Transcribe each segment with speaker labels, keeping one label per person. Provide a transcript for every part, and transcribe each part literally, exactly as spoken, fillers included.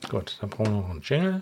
Speaker 1: Gut, dann brauchen wir noch einen Jingle.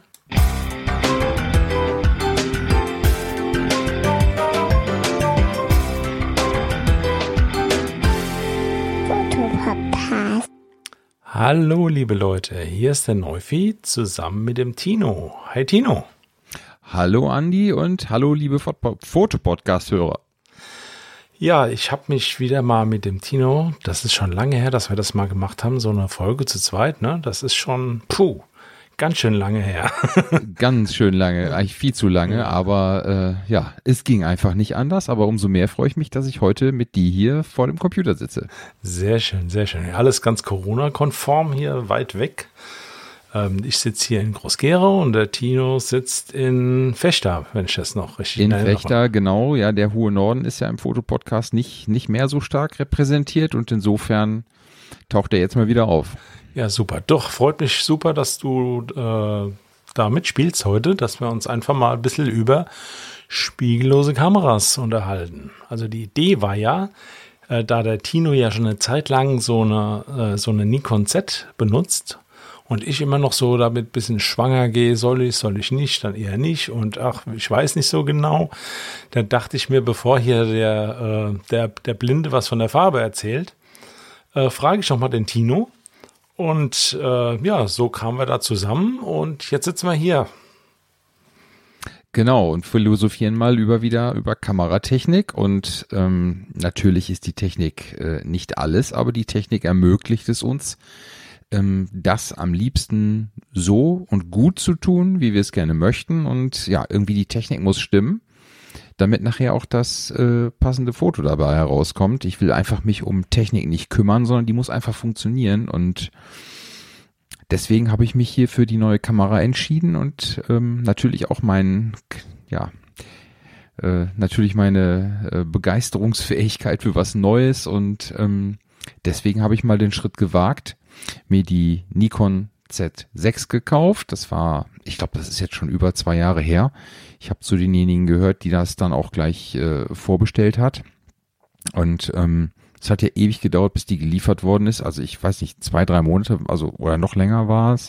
Speaker 2: Fotopodcast.
Speaker 1: Hallo liebe Leute, hier ist der Neufi zusammen mit dem Tino. Hi Tino.
Speaker 3: Hallo Andi und hallo liebe Fotopodcast-Hörer.
Speaker 1: Ja, ich habe mich wieder mal mit dem Tino, das ist schon lange her, dass wir das mal gemacht haben, so eine Folge zu zweit, ne? Das ist schon, puh, ganz schön lange her.
Speaker 3: Ganz schön lange, eigentlich viel zu lange, aber äh, ja, es ging einfach nicht anders, aber umso mehr freue ich mich, dass ich heute mit dir hier vor dem Computer sitze.
Speaker 1: Sehr schön, sehr schön. Alles ganz Corona-konform hier, weit weg. Ähm, ich sitze hier in Groß-Gerau und der Tino sitzt in Vechta, wenn ich das noch richtig
Speaker 3: In
Speaker 1: erinnere.
Speaker 3: Vechta, genau, ja, der hohe Norden ist ja im Fotopodcast nicht, nicht mehr so stark repräsentiert und insofern taucht er jetzt mal wieder auf.
Speaker 1: Ja, super. Doch, freut mich super, dass du äh, da mitspielst heute, dass wir uns einfach mal ein bisschen über spiegellose Kameras unterhalten. Also die Idee war ja, äh, da der Tino ja schon eine Zeit lang so eine, äh, so eine Nikon Z benutzt und ich immer noch so damit ein bisschen schwanger gehe, soll ich, soll ich nicht, dann eher nicht und ach, ich weiß nicht so genau. Dann dachte ich mir, bevor hier der, äh, der, der Blinde was von der Farbe erzählt, äh, frage ich doch mal den Tino. Und äh, ja, so kamen wir da zusammen und jetzt sitzen wir hier.
Speaker 3: Genau, und philosophieren mal über wieder über Kameratechnik und ähm, natürlich ist die Technik äh, nicht alles, aber die Technik ermöglicht es uns, ähm, das am liebsten so und gut zu tun, wie wir es gerne möchten und ja, irgendwie die Technik muss stimmen, damit nachher auch das äh, passende Foto dabei herauskommt. Ich will einfach mich um Technik nicht kümmern, sondern die muss einfach funktionieren und deswegen habe ich mich hier für die neue Kamera entschieden und ähm, natürlich auch mein, ja, äh, natürlich meine äh, Begeisterungsfähigkeit für was Neues und ähm, deswegen habe ich mal den Schritt gewagt, mir die Nikon Z sechs gekauft. Das war, ich glaube, das ist jetzt schon über zwei Jahre her. Ich habe zu denjenigen gehört, die das dann auch gleich äh, vorbestellt hat. Und ähm, es hat ja ewig gedauert, bis die geliefert worden ist. Also ich weiß nicht, zwei, drei Monate, also oder noch länger war es.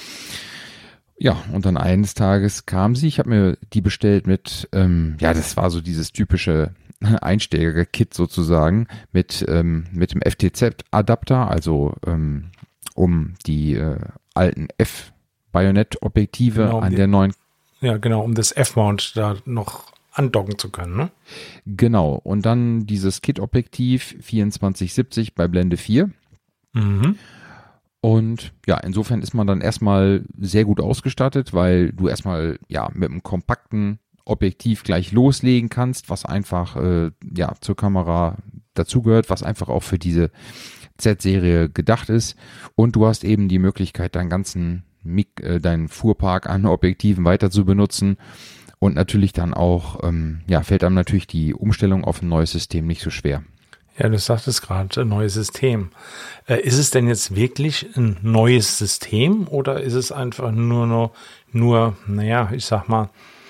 Speaker 3: Ja, und dann eines Tages kam sie. Ich habe mir die bestellt mit, ähm, ja, das war so dieses typische Einsteiger-Kit sozusagen mit ähm, mit dem F T Z-Adapter, also ähm, um die äh, alten F-Bajonett-Objektive
Speaker 1: Genau, um
Speaker 3: an
Speaker 1: die-
Speaker 3: der neuen.
Speaker 1: Ja, genau, um das F-Mount da noch andocken zu können, ne?
Speaker 3: Genau, und dann dieses Kit-Objektiv vierundzwanzig siebzig bei Blende vier.
Speaker 1: Mhm.
Speaker 3: Und ja, insofern ist man dann erstmal sehr gut ausgestattet, weil du erstmal ja mit einem kompakten Objektiv gleich loslegen kannst, was einfach äh, ja zur Kamera dazugehört, was einfach auch für diese Z-Serie gedacht ist. Und du hast eben die Möglichkeit, deinen ganzen Mik- äh, deinen Fuhrpark an Objektiven weiter zu benutzen. Und natürlich dann auch, ähm, ja, fällt einem natürlich die Umstellung auf ein neues System nicht so schwer.
Speaker 1: Ja, du sagtest gerade, ein neues System. Äh, ist es denn jetzt wirklich ein neues System oder ist es einfach nur noch, nur, naja, ich sag mal,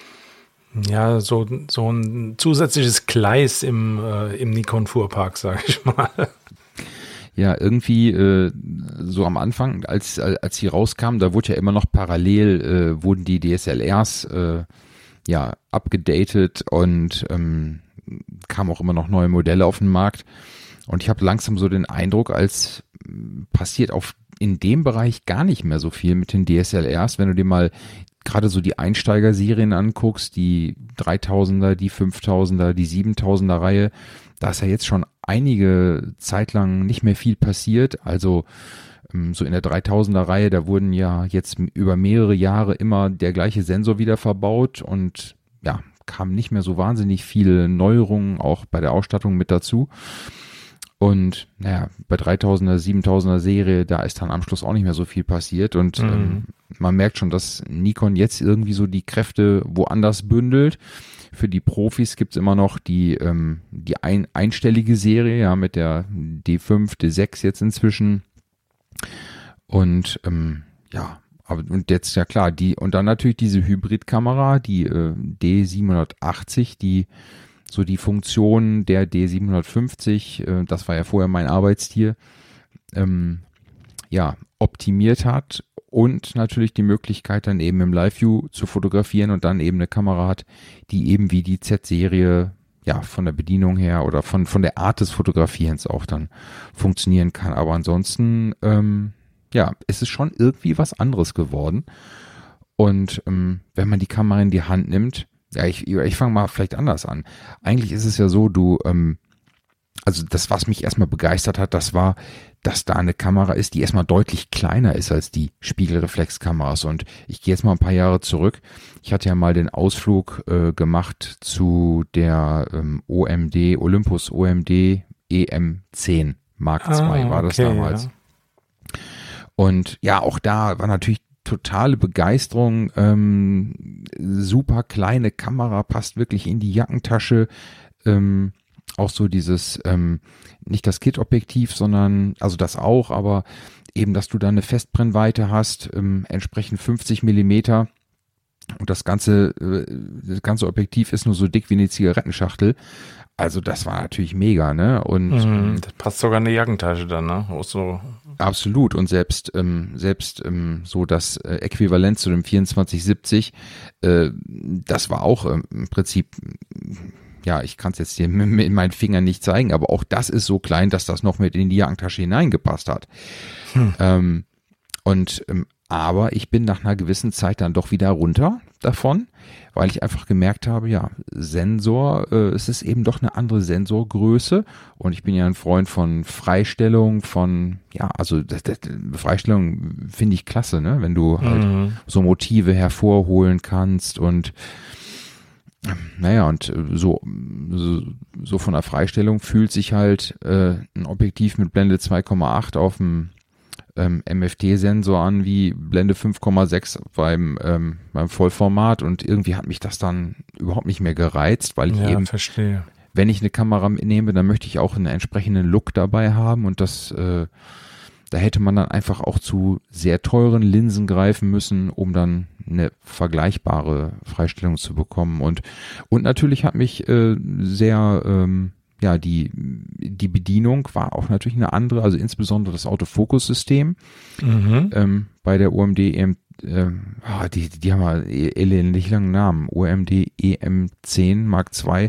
Speaker 1: ja, so, so ein zusätzliches Gleis im, äh, im Nikon-Fuhrpark, sag ich mal.
Speaker 3: Ja, irgendwie äh, so am Anfang, als als sie rauskamen, da wurde ja immer noch parallel, äh, wurden die D S L Rs äh, ja abgedatet und ähm, kamen auch immer noch neue Modelle auf den Markt. Und ich habe langsam so den Eindruck, als passiert auf in dem Bereich gar nicht mehr so viel mit den D S L Rs, wenn du dir mal gerade so die Einsteigerserien anguckst, die dreitausender, die fünftausender, die siebentausender Reihe, da ist ja jetzt schon einige Zeit lang nicht mehr viel passiert. Also so in der dreitausender Reihe, da wurden ja jetzt über mehrere Jahre immer der gleiche Sensor wieder verbaut und ja, kamen nicht mehr so wahnsinnig viele Neuerungen auch bei der Ausstattung mit dazu. Und naja, bei dreitausender, siebentausender Serie, da ist dann am Schluss auch nicht mehr so viel passiert und
Speaker 1: Mhm.
Speaker 3: ähm, man merkt schon, dass Nikon jetzt irgendwie so die Kräfte woanders bündelt. Für die Profis gibt's immer noch die ähm, die ein, einstellige Serie, ja, mit der D fünf, D sechs jetzt inzwischen. Und ähm, ja, aber und jetzt ja klar, die und dann natürlich diese Hybridkamera, die äh, D siebenhundertachtzig, die so die Funktion der D siebenhundertfünfzig, äh, das war ja vorher mein Arbeitstier, ähm, ja, optimiert hat und natürlich die Möglichkeit dann eben im Live-View zu fotografieren und dann eben eine Kamera hat, die eben wie die Z-Serie ja von der Bedienung her oder von von der Art des Fotografierens auch dann funktionieren kann. Aber ansonsten ähm, ja, es ist schon irgendwie was anderes geworden. Und ähm, wenn man die Kamera in die Hand nimmt, ja, ich, ich fange mal vielleicht anders an. Eigentlich ist es ja so, du, ähm, also das, was mich erstmal begeistert hat, das war, dass da eine Kamera ist, die erstmal deutlich kleiner ist als die Spiegelreflexkameras. Und ich gehe jetzt mal ein paar Jahre zurück. Ich hatte ja mal den Ausflug äh, gemacht zu der ähm, O M D, Olympus O M D E M zehn Mark zwei
Speaker 1: ah,
Speaker 3: war das
Speaker 1: okay,
Speaker 3: damals.
Speaker 1: Ja.
Speaker 3: Und ja, auch da war natürlich totale Begeisterung, ähm, super kleine Kamera, passt wirklich in die Jackentasche, ähm, auch so dieses, ähm, nicht das Kit-Objektiv, sondern, also das auch, aber eben, dass du da eine Festbrennweite hast, ähm, entsprechend fünfzig Millimeter und das ganze, äh, das ganze Objektiv ist nur so dick wie eine Zigarettenschachtel. Also das war natürlich mega, ne? Und
Speaker 1: mhm, das passt sogar in die Jackentasche dann, ne? Auch so.
Speaker 3: Absolut. Und selbst ähm, selbst ähm, so das äh, Äquivalent zu dem vierundzwanzig siebzig, äh, das war auch ähm, im Prinzip, ja, ich kann es jetzt hier mit, mit meinen Fingern nicht zeigen, aber auch das ist so klein, dass das noch mit in die Jackentasche hineingepasst hat. Hm. Ähm, und ähm, aber ich bin nach einer gewissen Zeit dann doch wieder runter davon, weil ich einfach gemerkt habe, ja, Sensor, äh, es ist eben doch eine andere Sensorgröße und ich bin ja ein Freund von Freistellung, von, ja, also das, das, Freistellung finde ich klasse, ne, wenn du halt
Speaker 1: Mhm.
Speaker 3: so Motive hervorholen kannst und naja, und so, so, so von der Freistellung fühlt sich halt äh, ein Objektiv mit Blende zwei Komma acht auf dem ähm, M F T-Sensor an wie Blende fünf Komma sechs beim, ähm, beim Vollformat und irgendwie hat mich das dann überhaupt nicht mehr gereizt, weil ich
Speaker 1: Ja,
Speaker 3: eben,
Speaker 1: verstehe.
Speaker 3: wenn ich eine Kamera mitnehme, dann möchte ich auch einen entsprechenden Look dabei haben und das, äh, da hätte man dann einfach auch zu sehr teuren Linsen greifen müssen, um dann eine vergleichbare Freistellung zu bekommen und und natürlich hat mich äh, sehr ähm, ja, die, die Bedienung war auch natürlich eine andere, also insbesondere das Autofokus-System
Speaker 1: Mhm.
Speaker 3: ähm, bei der O M D E M, ähm, ah, die, die haben ja elendig langen Namen, O M D E M zehn Mark zwei,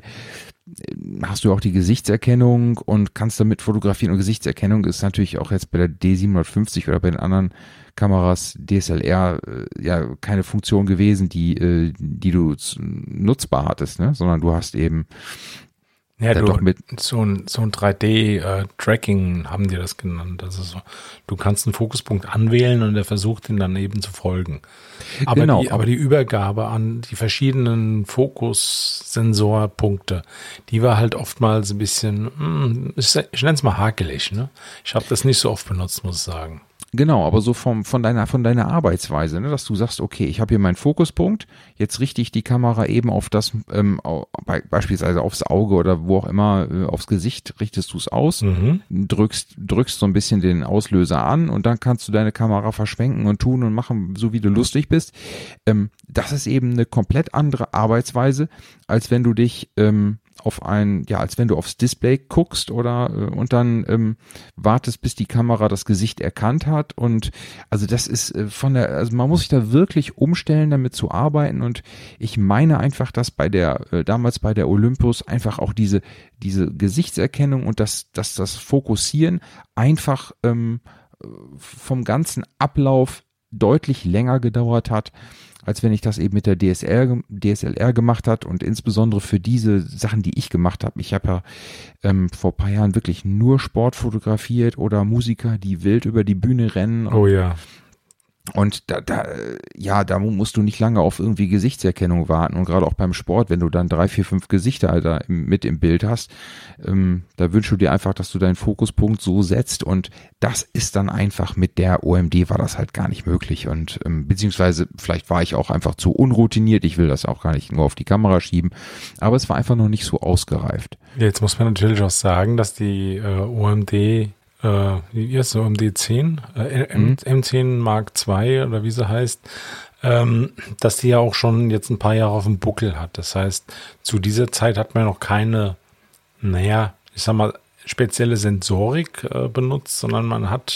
Speaker 3: hast du auch die Gesichtserkennung und kannst damit fotografieren und Gesichtserkennung ist natürlich auch jetzt bei der D siebenhundertfünfzig oder bei den anderen Kameras D S L R äh, ja keine Funktion gewesen, die äh, die du nutzbar hattest, ne, sondern du hast eben
Speaker 1: Ja,
Speaker 3: Ja,
Speaker 1: du,
Speaker 3: doch mit-
Speaker 1: so ein, so ein drei D-Tracking haben die das genannt. Also so, du kannst einen Fokuspunkt anwählen und der versucht, ihn dann eben zu folgen. Aber,
Speaker 3: Genau,
Speaker 1: die, aber die Übergabe an die verschiedenen Fokussensorpunkte, die war halt oftmals ein bisschen, hm, ich, ich nenne es mal hakelig. Ne? Ich habe das nicht so oft benutzt, muss ich sagen.
Speaker 3: Genau, aber so vom, von deiner, von deiner Arbeitsweise, ne, dass du sagst, okay, ich habe hier meinen Fokuspunkt, jetzt richte ich die Kamera eben auf das, ähm, au- bei, beispielsweise aufs Auge oder wo auch immer, äh, aufs Gesicht richtest du es aus,
Speaker 1: Mhm.
Speaker 3: drückst, drückst so ein bisschen den Auslöser an und dann kannst du deine Kamera verschwenken und tun und machen, so wie du lustig bist. Ähm, das ist eben eine komplett andere Arbeitsweise, als wenn du dich, ähm, auf ein, ja, als wenn du aufs Display guckst oder äh, und dann ähm, wartest, bis die Kamera das Gesicht erkannt hat und also das ist äh, von der, also man muss sich da wirklich umstellen, damit zu arbeiten und ich meine einfach, dass bei der, äh, damals bei der Olympus einfach auch diese, diese Gesichtserkennung und das, das, das Fokussieren einfach ähm, vom ganzen Ablauf deutlich länger gedauert hat, als wenn ich das eben mit der D S L R, D S L R gemacht hat und insbesondere für diese Sachen, die ich gemacht habe. Ich habe ja ähm, vor ein paar Jahren wirklich nur Sport fotografiert oder Musiker, die wild über die Bühne rennen.
Speaker 1: Oh ja.
Speaker 3: Und da, da, ja, da musst du nicht lange auf irgendwie Gesichtserkennung warten. Und gerade auch beim Sport, wenn du dann drei, vier, fünf Gesichter Alter, im, mit im Bild hast, ähm, da wünschst du dir einfach, dass du deinen Fokuspunkt so setzt. Und das ist dann einfach mit der O M D war das halt gar nicht möglich. Und ähm, beziehungsweise vielleicht war ich auch einfach zu unroutiniert. Ich will das auch gar nicht nur auf die Kamera schieben. Aber es war einfach noch nicht so ausgereift.
Speaker 1: Jetzt muss man natürlich auch sagen, dass die äh, O M D Äh, wie ist es, O M D zehn, äh, M,
Speaker 3: Mhm.
Speaker 1: M zehn Mark zwei oder wie sie heißt, ähm, dass die ja auch schon jetzt ein paar Jahre auf dem Buckel hat. Das heißt, zu dieser Zeit hat man noch keine, naja, ich sag mal, spezielle Sensorik äh, benutzt, sondern man hat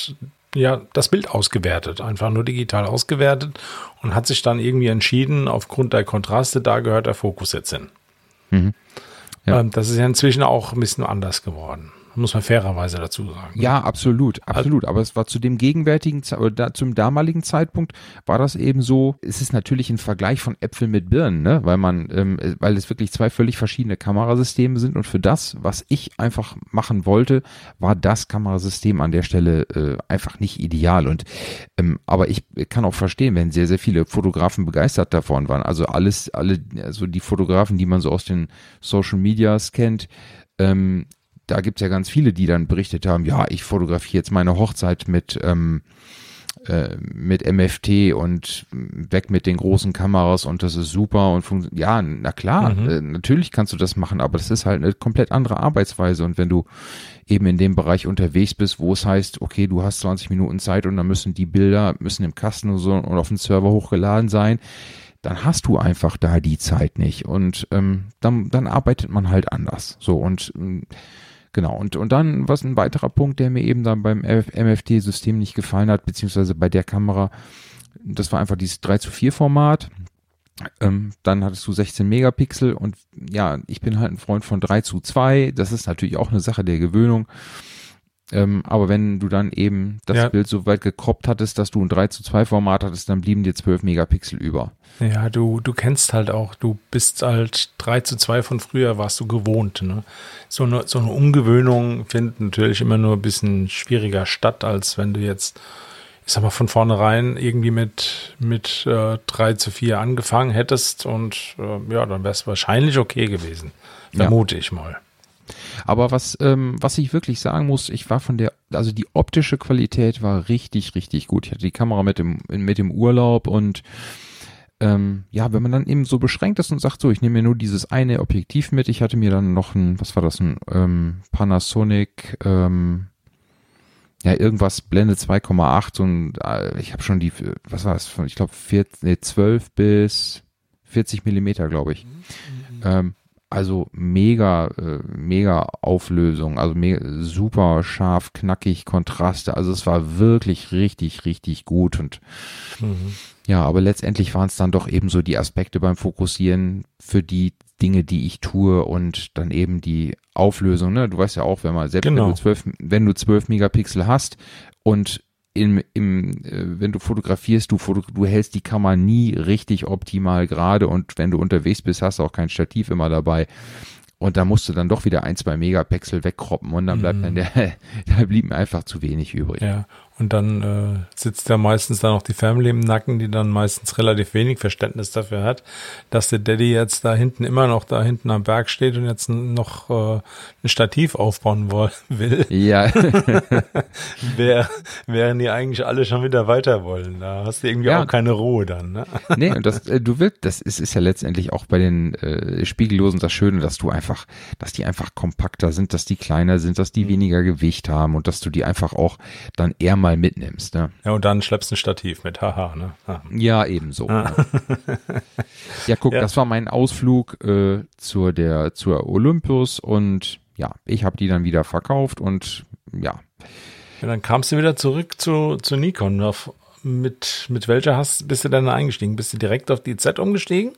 Speaker 1: ja, das Bild ausgewertet, einfach nur digital ausgewertet und hat sich dann irgendwie entschieden, aufgrund der Kontraste, da gehört der Fokus jetzt hin.
Speaker 3: Mhm. Ja.
Speaker 1: Ähm, das ist ja inzwischen auch ein bisschen anders geworden. Muss man fairerweise dazu sagen.
Speaker 3: Ja, absolut, absolut. Aber es war zu dem gegenwärtigen, oder da, zum damaligen Zeitpunkt war das eben so, es ist natürlich ein Vergleich von Äpfeln mit Birnen, ne? Weil man, ähm, weil es wirklich zwei völlig verschiedene Kamerasysteme sind und für das, was ich einfach machen wollte, war das Kamerasystem an der Stelle äh, einfach nicht ideal. Und ähm, aber ich kann auch verstehen, wenn sehr, sehr viele Fotografen begeistert davon waren. Also alles, alle, also die Fotografen, die man so aus den Social Medias kennt, ähm, da gibt's ja ganz viele, die dann berichtet haben, ja, ich fotografiere jetzt meine Hochzeit mit, ähm, äh, mit M F T und weg mit den großen Kameras und das ist super und funkt- ja, na klar,
Speaker 1: Mhm.
Speaker 3: äh, natürlich kannst du das machen, aber das ist halt eine komplett andere Arbeitsweise und wenn du eben in dem Bereich unterwegs bist, wo es heißt, okay, du hast zwanzig Minuten Zeit und dann müssen die Bilder, müssen im Kasten und so und auf dem Server hochgeladen sein, dann hast du einfach da die Zeit nicht und ähm, dann, dann arbeitet man halt anders. So und ähm, genau, und, und dann, was ein weiterer Punkt, der mir eben dann beim M F T-System nicht gefallen hat, beziehungsweise bei der Kamera, das war einfach dieses drei zu vier Format. Ähm, dann hattest du sechzehn Megapixel und ja, ich bin halt ein Freund von drei zu zwei. Das ist natürlich auch eine Sache der Gewöhnung. Ähm, aber wenn du dann eben das
Speaker 1: Ja.
Speaker 3: Bild so weit gekroppt hattest, dass du ein drei zu zwei Format hattest, dann blieben dir zwölf Megapixel über.
Speaker 1: Ja, du, du kennst halt auch, du bist halt drei zu zwei von früher, warst du gewohnt. Ne? So eine, so eine Umgewöhnung findet natürlich immer nur ein bisschen schwieriger statt, als wenn du jetzt, ich sag mal, von vornherein irgendwie mit, mit äh, drei zu vier angefangen hättest und äh, ja, dann wäre es wahrscheinlich okay gewesen. Vermute ich mal.
Speaker 3: Aber was, ähm, was ich wirklich sagen muss, ich war von der, also die optische Qualität war richtig, richtig gut. Ich hatte die Kamera mit dem, mit dem Urlaub und ähm, ja, wenn man dann eben so beschränkt ist und sagt, so, ich nehme mir nur dieses eine Objektiv mit, ich hatte mir dann noch ein, was war das, ein ähm, Panasonic, ähm, ja, irgendwas Blende zwei Komma acht und äh, ich habe schon die, was war das, ich glaube, nee, zwölf bis vierzig Millimeter, glaube ich. Mhm. Ähm, Also mega, äh, mega Auflösung, also mega, super scharf, knackig, Kontraste. Also es war wirklich richtig, richtig gut. Und
Speaker 1: Mhm.
Speaker 3: ja, aber letztendlich waren es dann doch eben so die Aspekte beim Fokussieren für die Dinge, die ich tue und dann eben die Auflösung. Ne? Du weißt ja auch, wenn man selbst
Speaker 1: Genau.
Speaker 3: wenn du zwölf, wenn du zwölf Megapixel hast und im, im, äh, wenn du fotografierst, du, foto, du hältst die Kamera nie richtig optimal gerade und wenn du unterwegs bist, hast du auch kein Stativ immer dabei. Und da musst du dann doch wieder ein, zwei Megapixel wegkroppen und dann bleibt
Speaker 1: Mhm.
Speaker 3: dann der, da blieb mir einfach zu wenig übrig.
Speaker 1: Ja, und dann äh, sitzt da meistens dann noch die Family im Nacken, die dann meistens relativ wenig Verständnis dafür hat, dass der Daddy jetzt da hinten immer noch da hinten am Berg steht und jetzt noch äh, ein Stativ aufbauen wo- will,
Speaker 3: Ja,
Speaker 1: Wer, während die eigentlich alle schon wieder weiter wollen. Da hast du irgendwie
Speaker 3: Ja.
Speaker 1: auch keine Ruhe dann. Ne?
Speaker 3: nee, und das, äh, du willst, das ist, ist ja letztendlich auch bei den äh, Spiegellosen das Schöne, dass du einfach, dass die einfach kompakter sind, dass die kleiner sind, dass die
Speaker 1: Mhm.
Speaker 3: weniger Gewicht haben und dass du die einfach auch dann eher mal mitnimmst. Ne?
Speaker 1: Ja, und dann schleppst du ein Stativ mit, haha. Ne? Ah.
Speaker 3: Ja, ebenso.
Speaker 1: Ah.
Speaker 3: Ne? Ja, guck,
Speaker 1: Ja.
Speaker 3: das war mein Ausflug äh, zur der zur Olympus und ja, ich habe die dann wieder verkauft und ja,
Speaker 1: Ja, dann kamst du wieder zurück zu, zu Nikon. Auf, mit, mit welcher hast, bist du dann eingestiegen? Bist du direkt auf die Z umgestiegen?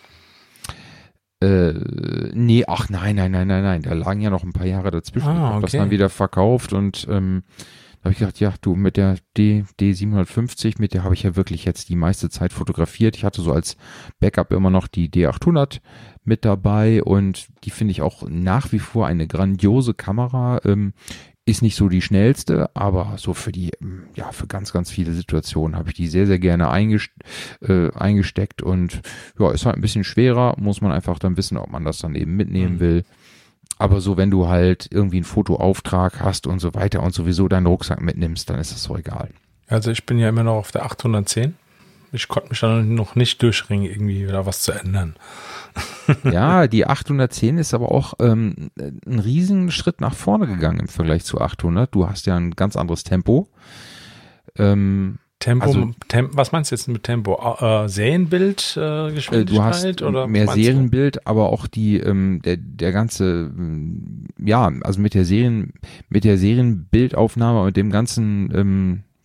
Speaker 3: Äh, nee, ach nein, nein, nein, nein, nein, da lagen ja noch ein paar Jahre dazwischen.
Speaker 1: Ah,
Speaker 3: Ich habe das
Speaker 1: okay.
Speaker 3: dann wieder verkauft und ähm, da habe ich gedacht, ja, du, mit der D, D siebenhundertfünfzig, mit der habe ich ja wirklich jetzt die meiste Zeit fotografiert. Ich hatte so als Backup immer noch die D achthundert mit dabei und die finde ich auch nach wie vor eine grandiose Kamera. Ähm, ist nicht so die schnellste, aber so für die, ähm, ja, für ganz, ganz viele Situationen habe ich die sehr, sehr gerne eingest äh, eingesteckt und ja, ist halt ein bisschen schwerer, muss man einfach dann wissen, ob man das dann eben mitnehmen
Speaker 1: Mhm.
Speaker 3: will. Aber so, wenn du halt irgendwie einen Fotoauftrag hast und so weiter und sowieso deinen Rucksack mitnimmst, dann ist das so egal.
Speaker 1: Also ich bin ja immer noch auf der achthundertzehn. Ich konnte mich dann noch nicht durchringen, irgendwie da was zu ändern.
Speaker 3: Ja, die achthundertzehn ist aber auch ähm, ein riesen Schritt nach vorne gegangen im Vergleich zu achthundert. Du hast ja ein ganz anderes Tempo. Ähm,
Speaker 1: Tempo,
Speaker 3: Also-
Speaker 1: Tem, was meinst du jetzt mit Tempo? Äh, Serienbild, äh,
Speaker 3: äh,
Speaker 1: Geschwindigkeit
Speaker 3: du hast
Speaker 1: oder
Speaker 3: mehr
Speaker 1: was meinst du?
Speaker 3: Serienbild, aber auch die ähm, der der ganze ähm, ja, also mit der Serien mit der Serienbildaufnahme und dem ganzen ähm,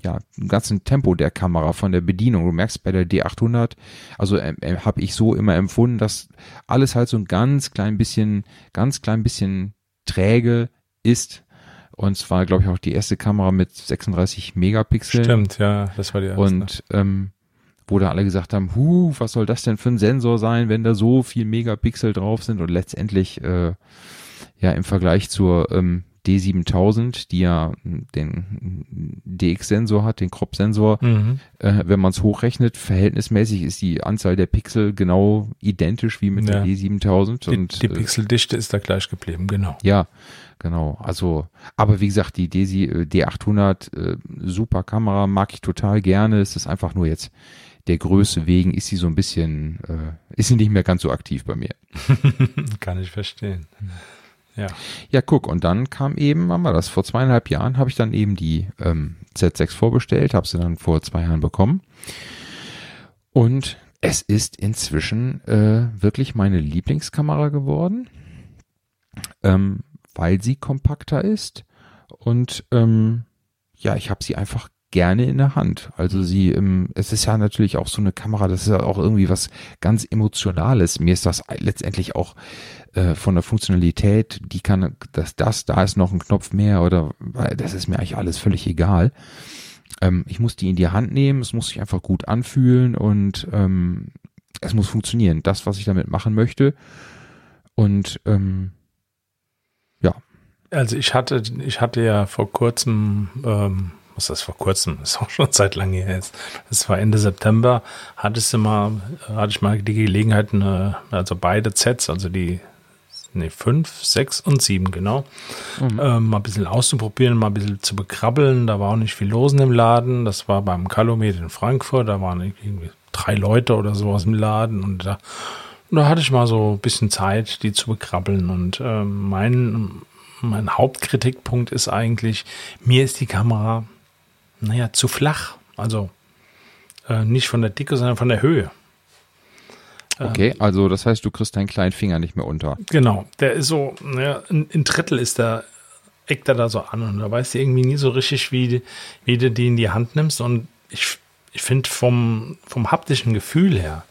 Speaker 3: ja, im ganzen Tempo der Kamera, von der Bedienung. Du merkst bei der D achthundert, also äh, äh, habe ich so immer empfunden, dass alles halt so ein ganz klein bisschen, ganz klein bisschen träge ist. Und zwar, glaube ich, auch die erste Kamera mit sechsunddreißig Megapixel.
Speaker 1: Stimmt, ja, das war die erste.
Speaker 3: Und ähm, wo da alle gesagt haben, huh, was soll das denn für ein Sensor sein, wenn da so viel Megapixel drauf sind, und letztendlich äh, ja im Vergleich zur ähm, D siebentausend, die ja den D X-Sensor hat, den Crop-Sensor,
Speaker 1: Mhm.
Speaker 3: äh, wenn man es hochrechnet, verhältnismäßig ist die Anzahl der Pixel genau identisch wie mit
Speaker 1: Ja.
Speaker 3: der D siebentausend.
Speaker 1: Die,
Speaker 3: Und
Speaker 1: die
Speaker 3: äh,
Speaker 1: Pixeldichte ist da gleich geblieben, genau.
Speaker 3: ja, genau. Also, aber wie gesagt, die D, D achthundert, äh, super Kamera, mag ich total gerne. Es ist einfach nur jetzt der Größe wegen, ist sie so ein bisschen, äh, ist sie nicht mehr ganz so aktiv bei mir.
Speaker 1: Kann ich verstehen. Ja.
Speaker 3: Ja, guck, und dann kam eben, wann war das? Vor zweieinhalb Jahren habe ich dann eben die ähm, Z sechs vorbestellt, habe sie dann vor zwei Jahren bekommen. Und es ist inzwischen äh, wirklich meine Lieblingskamera geworden, ähm, weil sie kompakter ist. Und ähm, ja, ich habe sie einfach gerne in der Hand. Also sie, ähm, es ist ja natürlich auch so eine Kamera, das ist ja auch irgendwie was ganz Emotionales. Mir ist das letztendlich auch äh, von der Funktionalität, die kann, dass das, da ist noch ein Knopf mehr oder, weil das ist mir eigentlich alles völlig egal. Ähm, ich muss die in die Hand nehmen, es muss sich einfach gut anfühlen und ähm, es muss funktionieren. Das, was ich damit machen möchte. Und ähm, ja.
Speaker 1: Also ich hatte, ich hatte ja vor kurzem, ähm, was ist das vor kurzem, das ist auch schon seit langem her jetzt, das war Ende September, hattest du mal, hatte ich mal die Gelegenheit, eine, also beide Sets, also die nee, fünf, sechs und sieben, genau,
Speaker 3: Mhm.
Speaker 1: ähm, mal ein bisschen auszuprobieren, mal ein bisschen zu bekrabbeln. Da war auch nicht viel los in dem Laden. Das war beim Calumet in Frankfurt, da waren irgendwie drei Leute oder sowas im Laden und da, und da hatte ich mal so ein bisschen Zeit, die zu bekrabbeln. Und ähm, mein, mein Hauptkritikpunkt ist eigentlich, mir ist die Kamera, naja, zu flach. Also äh, nicht von der Dicke, sondern von der Höhe.
Speaker 3: Okay, also das heißt, du kriegst deinen kleinen Finger nicht mehr unter.
Speaker 1: Genau, der ist so, naja, ein, ein Drittel ist der, eckt er da so an und da weißt du irgendwie nie so richtig, wie, wie du die in die Hand nimmst. Und ich, ich finde vom, vom haptischen Gefühl her,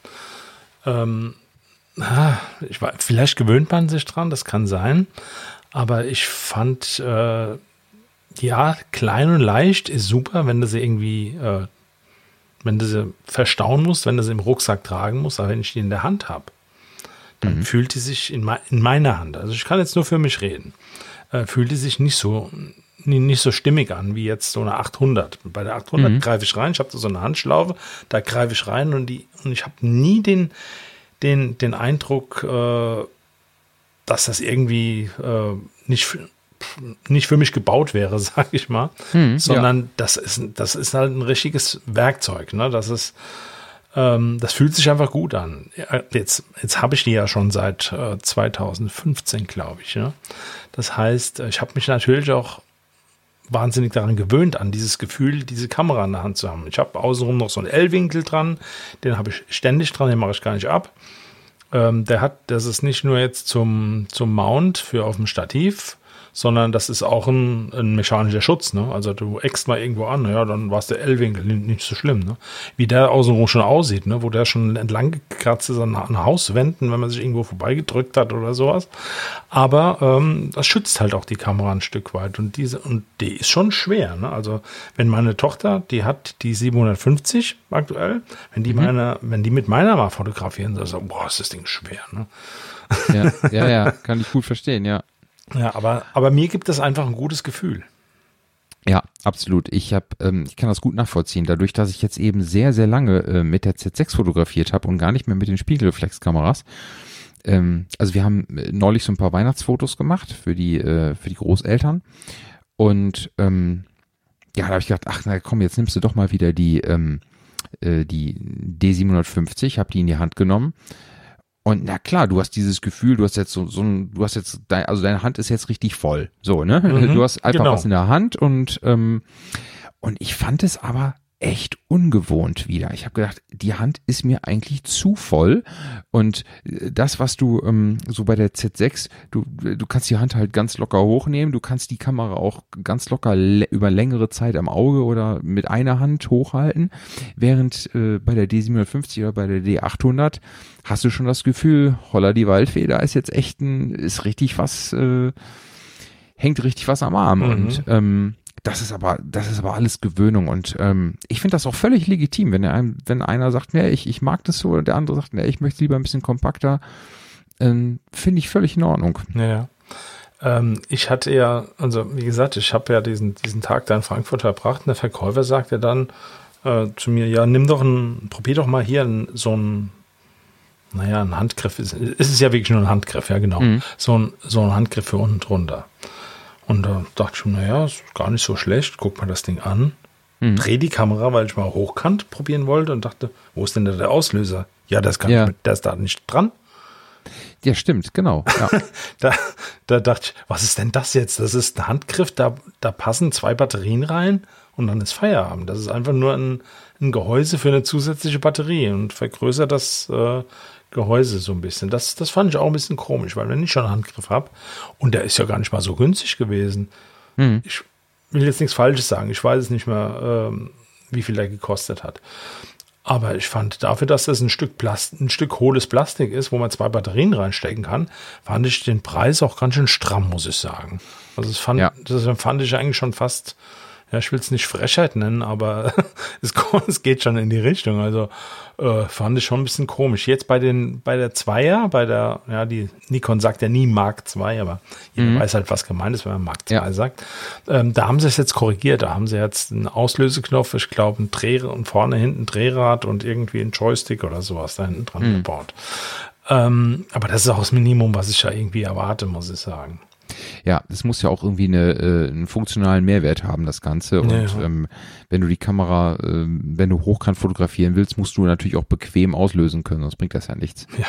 Speaker 1: ähm, ah, ich, weiß, vielleicht gewöhnt man sich dran, das kann sein, aber ich fand, äh, ja, klein und leicht ist super, wenn du sie irgendwie, äh, wenn du sie verstauen musst, wenn du sie im Rucksack tragen musst, aber wenn ich die in der Hand habe, dann mhm. fühlt die sich in, me- in meiner Hand, also ich kann jetzt nur für mich reden, äh, fühlt die sich nicht so, nicht so stimmig an wie jetzt so eine achthundert. Bei der achthundert mhm. greife ich rein, ich habe so eine Handschlaufe, da greife ich rein und die und ich habe nie den, den, den Eindruck, äh, dass das irgendwie äh, nicht nicht für mich gebaut wäre, sag ich mal, hm, sondern ja. das ist das ist halt ein richtiges Werkzeug, ne? Das ist ähm, das fühlt sich einfach gut an. Jetzt jetzt habe ich die ja schon seit äh, zweitausendfünfzehn, glaube ich, ne? Das heißt, ich habe mich natürlich auch wahnsinnig daran gewöhnt, an dieses Gefühl, diese Kamera in der Hand zu haben. Ich habe außenrum noch so einen L-Winkel dran, den habe ich ständig dran, den mache ich gar nicht ab. Ähm, der hat, das ist nicht nur jetzt zum zum Mount für auf dem Stativ, sondern das ist auch ein, ein mechanischer Schutz, ne? Also du eckst mal irgendwo an, ja, dann war es der L-Winkel, nicht so schlimm, ne? Wie der außenrum schon aussieht, ne? Wo der schon entlang gekratzt ist an, an Hauswänden, wenn man sich irgendwo vorbeigedrückt hat oder sowas. Aber ähm, das schützt halt auch die Kamera ein Stück weit und diese und die ist schon schwer, ne? Also wenn meine Tochter, die hat die siebenhundertfünfzig aktuell, wenn die mhm. meine, wenn die mit meiner mal fotografieren, so, so boah, ist das Ding schwer, ne?
Speaker 3: Ja, ja, ja, kann ich gut verstehen, ja.
Speaker 1: Ja, aber, aber mir gibt es einfach ein gutes Gefühl.
Speaker 3: Ja, absolut. Ich habe, ähm, ich kann das gut nachvollziehen. Dadurch, dass ich jetzt eben sehr, sehr lange äh, mit der Z sechs fotografiert habe und gar nicht mehr mit den Spiegelreflexkameras. Ähm, also wir haben neulich so ein paar Weihnachtsfotos gemacht für die, äh, für die Großeltern. Und ähm, ja, da habe ich gedacht, ach na komm, jetzt nimmst du doch mal wieder die, ähm, äh, die D siebenhundertfünfzig, habe die in die Hand genommen. Und na klar, du hast dieses Gefühl, du hast jetzt so, so ein, du hast jetzt, dein, also deine Hand ist jetzt richtig voll, so, ne? Mhm, du hast einfach genau. was in der Hand und ähm, und ich fand es aber echt ungewohnt wieder. Ich habe gedacht, die Hand ist mir eigentlich zu voll und das, was du ähm, so bei der Z sechs, du, du kannst die Hand halt ganz locker hochnehmen, du kannst die Kamera auch ganz locker le- über längere Zeit am Auge oder mit einer Hand hochhalten, während äh, bei der D siebenhundertfünfzig oder bei der D achthundert hast du schon das Gefühl, holla die Waldfee, da ist jetzt echt ein, ist richtig was, äh, hängt richtig was am Arm. Mhm. Und ähm, das ist aber, das ist aber alles Gewöhnung. Und ähm, ich finde das auch völlig legitim, wenn er, wenn einer sagt, nee, ich, ich mag das so, und der andere sagt, nee, ich möchte lieber ein bisschen kompakter, ähm, finde ich völlig in Ordnung.
Speaker 1: Ja, ja. Ähm, ich hatte ja, also wie gesagt, ich habe ja diesen, diesen Tag da in Frankfurt verbracht und der Verkäufer sagte dann äh, zu mir, ja, nimm doch ein, probier doch mal hier ein, so ein, naja, ein Handgriff, ist, ist es ja wirklich nur ein Handgriff, ja genau, mhm. so, ein, so ein Handgriff für unten drunter. Und da dachte ich mir, naja, ist gar nicht so schlecht, guck mal das Ding an, mhm. dreh die Kamera, weil ich mal hochkant probieren wollte und dachte, wo ist denn da der Auslöser? Ja, das kann
Speaker 3: ja.
Speaker 1: ich mit, der ist da nicht dran.
Speaker 3: Ja, stimmt, genau. Ja.
Speaker 1: da, da dachte ich, was ist denn das jetzt? Das ist ein Handgriff, da, da passen zwei Batterien rein und dann ist Feierabend. Das ist einfach nur ein, ein Gehäuse für eine zusätzliche Batterie und vergrößert das äh, Gehäuse so ein bisschen. Das, das fand ich auch ein bisschen komisch, weil wenn ich schon einen Handgriff habe und der ist ja gar nicht mal so günstig gewesen. Mhm. Ich will jetzt nichts Falsches sagen. Ich weiß es nicht mehr, ähm, wie viel der gekostet hat. Aber ich fand, dafür, dass das ein Stück Plast- ein Stück hohles Plastik ist, wo man zwei Batterien reinstecken kann, fand ich den Preis auch ganz schön stramm, muss ich sagen. Also das fand, ja. das fand ich eigentlich schon fast, ja, ich will es nicht Frechheit nennen, aber es, es geht schon in die Richtung. Also äh, fand ich schon ein bisschen komisch. Jetzt bei den, bei der Zweier, bei der, ja, die Nikon sagt ja nie Mark zwei, aber jeder mhm. weiß halt, was gemeint ist, wenn man Mark zwei ja. sagt. Ähm, da haben sie es jetzt korrigiert. Da haben sie jetzt einen Auslöseknopf, ich glaube, ein Dreh und vorne hinten ein Drehrad und irgendwie ein Joystick oder sowas da hinten dran mhm. gebaut. Ähm, aber das ist auch das Minimum, was ich ja irgendwie erwarte, muss ich sagen.
Speaker 3: Ja, es muss ja auch irgendwie eine, äh, einen funktionalen Mehrwert haben, das Ganze. Und ja, ja. Ähm, wenn du die Kamera, äh, wenn du hochkant fotografieren willst, musst du natürlich auch bequem auslösen können, sonst bringt das ja nichts.
Speaker 1: Ja.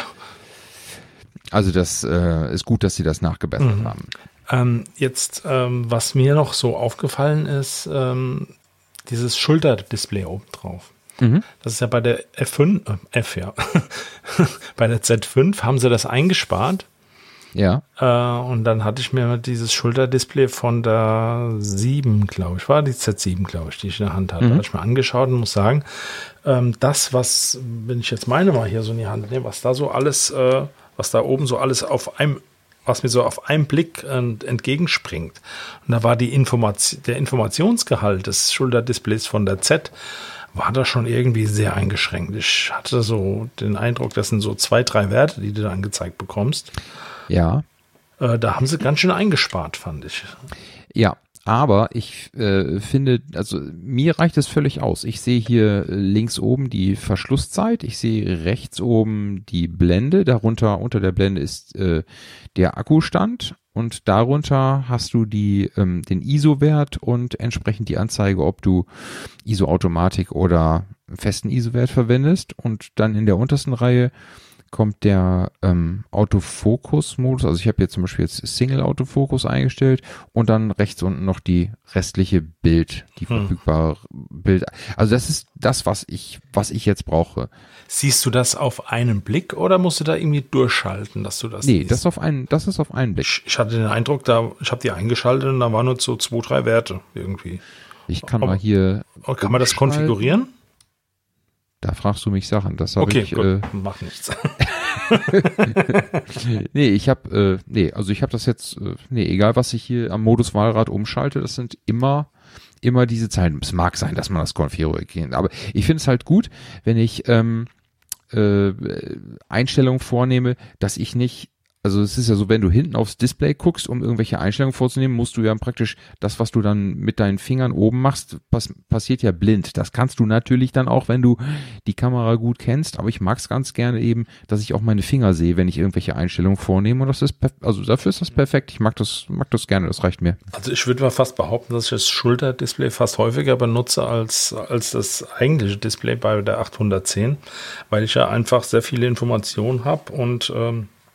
Speaker 3: Also das äh, ist gut, dass sie das nachgebessert mhm. haben.
Speaker 1: Ähm, jetzt, ähm, was mir noch so aufgefallen ist, ähm, dieses Schulterdisplay oben drauf. Mhm. Das ist ja bei der F fünf, äh, F ja, bei der Z fünf haben sie das eingespart.
Speaker 3: Ja.
Speaker 1: Äh, und dann hatte ich mir dieses Schulterdisplay von der sieben, glaube ich, war die Z sieben, glaube ich, die ich in der Hand hatte. Mhm. Hatte ich mir angeschaut und muss sagen, ähm, das, was, wenn ich jetzt meine mal hier so in die Hand nehme, was da so alles, äh, was da oben so alles auf einem, was mir so auf einen Blick äh, entgegenspringt. Und da war die Information, der Informationsgehalt des Schulterdisplays von der Z war da schon irgendwie sehr eingeschränkt. Ich hatte so den Eindruck, das sind so zwei, drei Werte, die du da angezeigt bekommst.
Speaker 3: Ja.
Speaker 1: Äh, da haben sie ganz schön eingespart, fand ich.
Speaker 3: Ja, aber ich äh, finde, also mir reicht es völlig aus. Ich sehe hier links oben die Verschlusszeit, ich sehe rechts oben die Blende, darunter, unter der Blende ist äh, der Akkustand und darunter hast du die ähm, den I S O-Wert und entsprechend die Anzeige, ob du I S O-Automatik oder festen I S O-Wert verwendest und dann in der untersten Reihe kommt der ähm, Autofokus-Modus, also ich habe jetzt zum Beispiel jetzt Single-Autofokus eingestellt und dann rechts unten noch die restliche Bild, die hm. verfügbare Bild. Also das ist das, was ich, was ich jetzt brauche.
Speaker 1: Siehst du das auf einen Blick oder musst du da irgendwie durchschalten, dass du das
Speaker 3: Nee,
Speaker 1: siehst?
Speaker 3: das, auf einen, das ist auf einen Blick.
Speaker 1: Ich, ich hatte den Eindruck, da ich habe die eingeschaltet und da waren nur so zwei, drei Werte irgendwie.
Speaker 3: Ich kann
Speaker 1: Aber,
Speaker 3: mal hier...
Speaker 1: Kann man das konfigurieren?
Speaker 3: Da fragst du mich Sachen. Das habe
Speaker 1: okay,
Speaker 3: ich.
Speaker 1: Gut.
Speaker 3: Äh,
Speaker 1: Mach nichts.
Speaker 3: nee, ich habe, äh, nee, also ich habe das jetzt, äh, nee, egal was ich hier am Modus Wahlrad umschalte, das sind immer, immer diese Zeilen. Es mag sein, dass man das konfiguriert, aber ich finde es halt gut, wenn ich ähm, äh, Einstellungen vornehme, dass ich nicht, also es ist ja so, wenn du hinten aufs Display guckst, um irgendwelche Einstellungen vorzunehmen, musst du ja praktisch das, was du dann mit deinen Fingern oben machst, pass, passiert ja blind. Das kannst du natürlich dann auch, wenn du die Kamera gut kennst, aber ich mag es ganz gerne eben, dass ich auch meine Finger sehe, wenn ich irgendwelche Einstellungen vornehme und das ist, also dafür ist das perfekt. Ich mag das, mag das gerne, das reicht mir.
Speaker 1: Also ich würde mal fast behaupten, dass ich das Schulterdisplay fast häufiger benutze als, als das eigentliche Display bei der achthundertzehn, weil ich ja einfach sehr viele Informationen habe und ähm,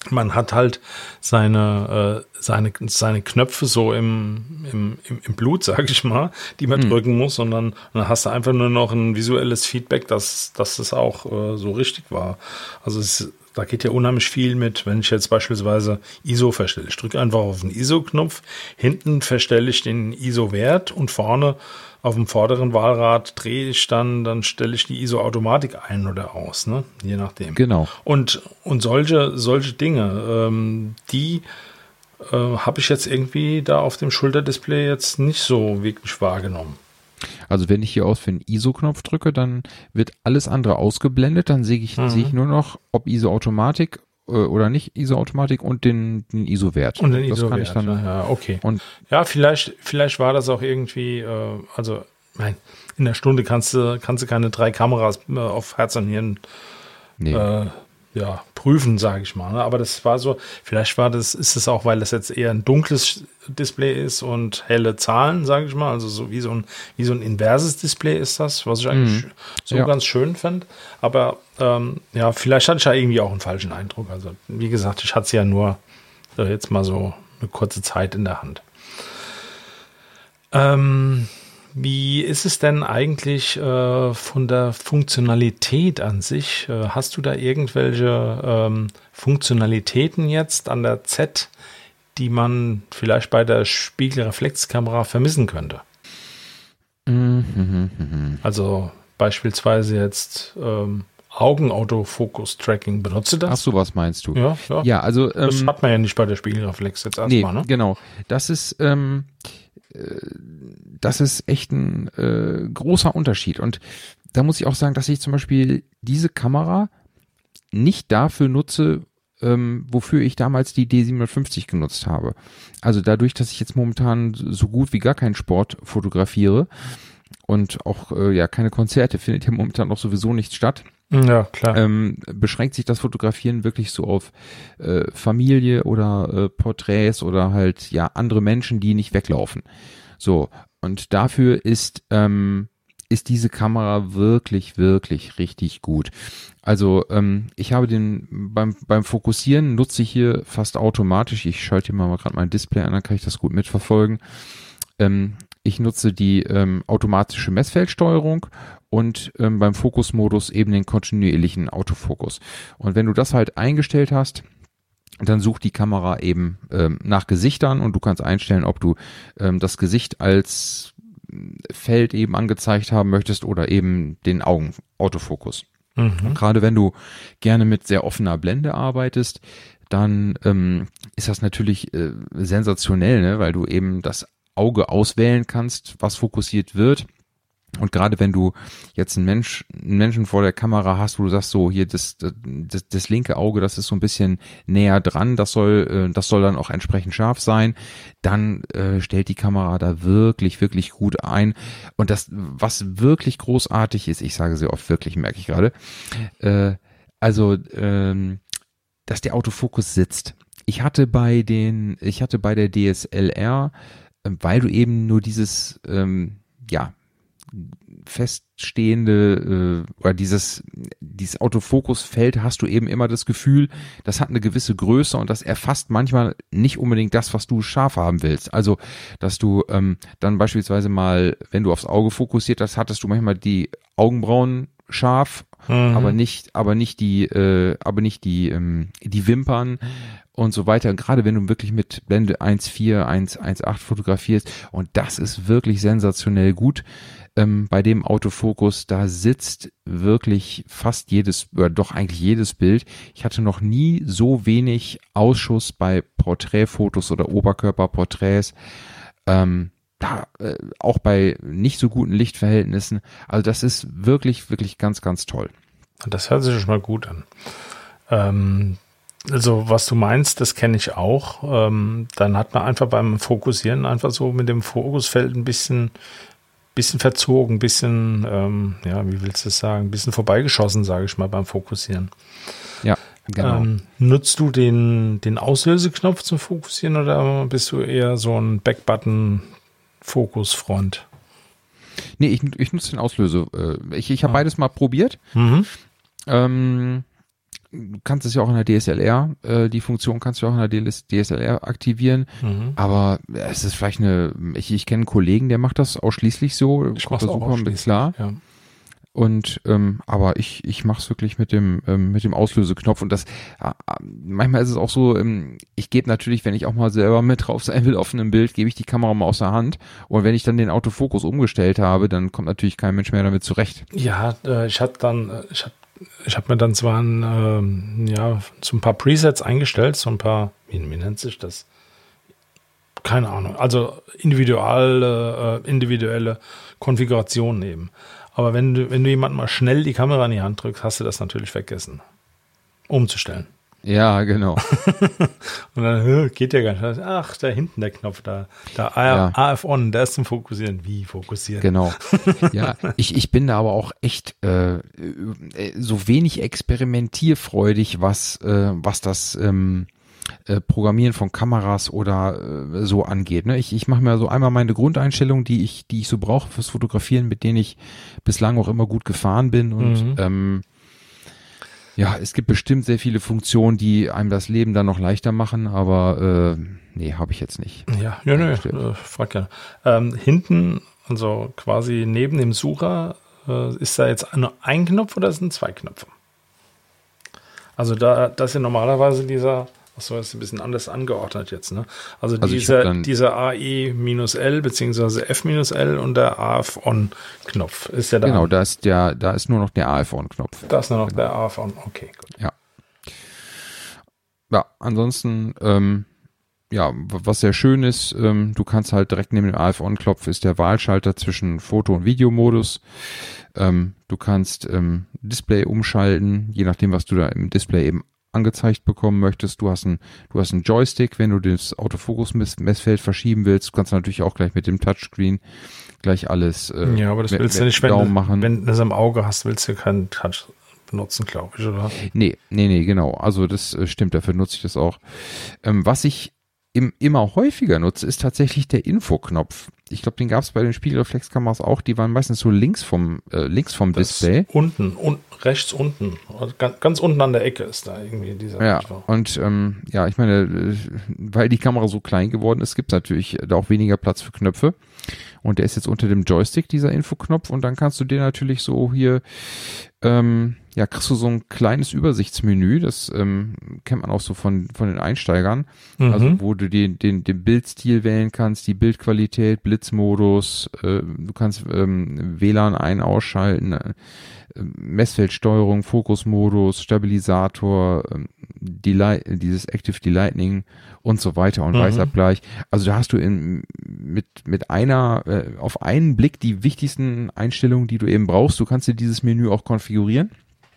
Speaker 1: man hat halt seine, äh, seine, seine Knöpfe so im, im, im, im Blut, sag ich mal, die man mhm. drücken muss, sondern dann hast du einfach nur noch ein visuelles Feedback, dass, dass das auch äh, so richtig war. Also es, da geht ja unheimlich viel mit, wenn ich jetzt beispielsweise I S O verstelle. Ich drücke einfach auf den I S O-Knopf, hinten verstelle ich den I S O-Wert und vorne auf dem vorderen Wahlrad drehe ich dann, dann stelle ich die I S O-Automatik ein oder aus, ne? Je nachdem.
Speaker 3: Genau.
Speaker 1: Und, und solche, solche Dinge, ähm, die äh, habe ich jetzt irgendwie da auf dem Schulterdisplay jetzt nicht so wirklich wahrgenommen.
Speaker 3: Also wenn ich hier aus für den I S O-Knopf drücke, dann wird alles andere ausgeblendet, dann sehe ich, mhm. sehe ich nur noch, ob I S O-Automatik äh, oder nicht I S O-Automatik und den, den I S O-Wert.
Speaker 1: Und den I S O-Wert,
Speaker 3: kann ich dann,
Speaker 1: ja, okay.
Speaker 3: Und
Speaker 1: ja, vielleicht, vielleicht war das auch irgendwie, äh, also nein, in der Stunde kannst du, kannst du keine drei Kameras äh, auf Herz und Hirn
Speaker 3: nee.
Speaker 1: äh, ja, prüfen, sage ich mal. Ne? Aber das war so, vielleicht war das, ist es auch, weil das jetzt eher ein dunkles Display ist und helle Zahlen, sage ich mal. Also so wie so ein, wie so ein inverses Display ist das, was ich eigentlich mhm. so ja. ganz schön fand. Aber ähm, ja, vielleicht hatte ich ja irgendwie auch einen falschen Eindruck. Also wie gesagt, ich hatte es ja nur äh, jetzt mal so eine kurze Zeit in der Hand. Ähm, Wie ist es denn eigentlich äh, von der Funktionalität an sich? Äh, hast du da irgendwelche ähm, Funktionalitäten jetzt an der Z, die man vielleicht bei der Spiegelreflexkamera vermissen könnte?
Speaker 3: Mhm.
Speaker 1: Also beispielsweise jetzt ähm, Augenautofokus-Tracking. Benutzt du das?
Speaker 3: Ach so, was meinst du?
Speaker 1: Ja, ja.
Speaker 3: ja also ähm,
Speaker 1: das hat man ja nicht bei der Spiegelreflex jetzt erstmal,
Speaker 3: nee,
Speaker 1: ne?
Speaker 3: Genau. Das ist ähm, Das ist echt ein äh, großer Unterschied. Und da muss ich auch sagen, dass ich zum Beispiel diese Kamera nicht dafür nutze, ähm, wofür ich damals die D siebenhundertfünfzig genutzt habe. Also dadurch, dass ich jetzt momentan so gut wie gar keinen Sport fotografiere und auch äh, ja keine Konzerte, findet ja momentan auch sowieso nicht statt.
Speaker 1: Ja, klar.
Speaker 3: Ähm, beschränkt sich das Fotografieren wirklich so auf äh, Familie oder äh, Porträts oder halt ja andere Menschen, die nicht weglaufen. So, und dafür ist ähm, ist diese Kamera wirklich, wirklich richtig gut. Also ähm, ich habe den beim beim Fokussieren nutze ich hier fast automatisch. Ich schalte hier mal gerade mein Display an, dann kann ich das gut mitverfolgen. Ähm, ich nutze die ähm, automatische Messfeldsteuerung und ähm, beim Fokusmodus eben den kontinuierlichen Autofokus. Und wenn du das halt eingestellt hast, dann sucht die Kamera eben ähm, nach Gesichtern und du kannst einstellen, ob du ähm, das Gesicht als Feld eben angezeigt haben möchtest oder eben den Augenautofokus. Mhm. Gerade wenn du gerne mit sehr offener Blende arbeitest, dann ähm, ist das natürlich äh, sensationell, ne? Weil du eben das Auge auswählen kannst, was fokussiert wird. Und gerade wenn du jetzt einen, Mensch, einen Menschen vor der Kamera hast, wo du sagst, so hier das, das, das linke Auge, das ist so ein bisschen näher dran, das soll, das soll dann auch entsprechend scharf sein, dann äh, stellt die Kamera da wirklich, wirklich gut ein. Und das, was wirklich großartig ist, ich sage sehr oft wirklich, merke ich gerade, äh, also ähm, dass der Autofokus sitzt. Ich hatte bei den, ich hatte bei der D S L R, äh, weil du eben nur dieses, ähm, ja, feststehende äh, oder dieses dieses Autofokusfeld hast du eben immer das Gefühl, das hat eine gewisse Größe und das erfasst manchmal nicht unbedingt das, was du scharf haben willst. Also, dass du ähm, dann beispielsweise mal, wenn du aufs Auge fokussiert hast, hattest du manchmal die Augenbrauen scharf, mhm. aber nicht, aber nicht die, äh, aber nicht die, ähm, die Wimpern und so weiter. Und gerade wenn du wirklich mit Blende eins Komma vier, eins Komma acht fotografierst, und das ist wirklich sensationell gut. Ähm, bei dem Autofokus, da sitzt wirklich fast jedes, oder doch eigentlich jedes Bild. Ich hatte noch nie so wenig Ausschuss bei Porträtfotos oder Oberkörperporträts, ähm, da, äh, auch bei nicht so guten Lichtverhältnissen. Also das ist wirklich, wirklich ganz, ganz toll.
Speaker 1: Das hört sich schon mal gut an. Ähm, also was du meinst, das kenne ich auch. Ähm, dann hat man einfach beim Fokussieren einfach so mit dem Fokusfeld ein bisschen bisschen verzogen, bisschen, ähm, ja, wie willst du das sagen, ein bisschen vorbeigeschossen, sage ich mal, beim Fokussieren.
Speaker 3: Ja, genau.
Speaker 1: Ähm, nutzt du den, den Auslöseknopf zum Fokussieren oder bist du eher so ein Backbutton-Fokusfreund?
Speaker 3: Nee, ich, ich nutze den Auslöse. Ich, ich habe
Speaker 1: ah.
Speaker 3: beides mal probiert.
Speaker 1: Mhm.
Speaker 3: Ähm, du kannst es ja auch in der D S L R, äh, die Funktion kannst du auch in der D S L R aktivieren, mhm. aber es ist vielleicht eine, ich, ich kenne einen Kollegen, der macht das ausschließlich so,
Speaker 1: ich mach's auch ausschließlich,
Speaker 3: klar.
Speaker 1: Ja.
Speaker 3: Und ähm, aber ich ich mache es wirklich mit dem ähm, mit dem Auslöseknopf und das äh, manchmal ist es auch so, ähm, ich gebe natürlich, wenn ich auch mal selber mit drauf sein will auf einem Bild, gebe ich die Kamera mal aus der Hand und wenn ich dann den Autofokus umgestellt habe, dann kommt natürlich kein Mensch mehr damit zurecht.
Speaker 1: Ja, äh, ich hatte dann ich habe ich habe mir dann zwar ein, ähm, ja so ein paar Presets eingestellt, so ein paar wie, wie nennt sich das? Keine Ahnung, also individuelle äh, individuelle Konfigurationen eben. Aber wenn du, wenn du jemandem mal schnell die Kamera in die Hand drückst, hast du das natürlich vergessen, umzustellen.
Speaker 3: Ja, genau.
Speaker 1: Und dann geht ja gar nicht. Ach, da hinten der Knopf, da, da ja. A F On, der ist zum Fokussieren. Wie fokussieren?
Speaker 3: Genau. Ja, ich, ich bin da aber auch echt äh, so wenig experimentierfreudig, was, äh, was das ähm, Äh, Programmieren von Kameras oder äh, so angeht. Ne? Ich, ich mache mir so einmal meine Grundeinstellungen, die ich, die ich so brauche fürs Fotografieren, mit denen ich bislang auch immer gut gefahren bin. Und mhm. ähm, ja, es gibt bestimmt sehr viele Funktionen, die einem das Leben dann noch leichter machen, aber äh, nee, habe ich jetzt nicht.
Speaker 1: Ja, ja, nö, äh, frag gerne. Ähm, hinten, also quasi neben dem Sucher, äh, ist da jetzt nur ein Knopf oder sind zwei Knöpfe? Also da, das ist ja normalerweise dieser Achso, das ist ein bisschen anders angeordnet jetzt, ne? Also, also dieser, dieser A E-L bzw. F-L und der A F On-Knopf ist ja da.
Speaker 3: Genau, da ist der, da ist nur noch der A F On-Knopf.
Speaker 1: Da ist nur noch genau. der A F On, okay, gut.
Speaker 3: Ja. Ja, ansonsten, ähm, ja, was sehr schön ist, ähm, du kannst halt direkt neben dem A F On-Knopf ist der Wahlschalter zwischen Foto- und Videomodus. Ähm, du kannst ähm, Display umschalten, je nachdem, was du da im Display eben angezeigt bekommen möchtest. Du hast einen, du hast einen Joystick, wenn du das Autofokus-Messfeld verschieben willst. Du kannst natürlich auch gleich mit dem Touchscreen gleich alles äh,
Speaker 1: ja, aber das
Speaker 3: mit,
Speaker 1: willst du nicht, wenn du, machen. Wenn du das am Auge hast, willst du keinen Touch benutzen, glaube ich, oder?
Speaker 3: Nee, nee, nee, genau. Also das äh, stimmt, dafür nutze ich das auch. Ähm, was ich im, immer häufiger nutze, ist tatsächlich der Infoknopf. Ich glaube, den gab es bei den Spiegelreflexkameras auch. Die waren meistens so links vom, äh, links vom das Display.
Speaker 1: Unten, un, rechts unten. Ganz, ganz unten an der Ecke ist da irgendwie dieser.
Speaker 3: Ja, und ähm, ja, ich meine, weil die Kamera so klein geworden ist, gibt es natürlich da auch weniger Platz für Knöpfe. Und der ist jetzt unter dem Joystick, dieser Infoknopf. Und dann kannst du den natürlich so hier, ähm, ja, kriegst du so ein kleines Übersichtsmenü. Das ähm, kennt man auch so von von den Einsteigern. Mhm. Also wo du den, den, den Bildstil wählen kannst, die Bildqualität, Blitzmodus. Äh, du kannst ähm, W L A N ein-, ausschalten, äh, Messfeldsteuerung, Fokusmodus, Stabilisator, ähm, Delay, dieses Active Delightening und so weiter und mhm. Weißabgleich. Also da hast du in, mit, mit einer, äh, auf einen Blick die wichtigsten Einstellungen, die du eben brauchst. Du kannst dir dieses Menü auch konfigurieren.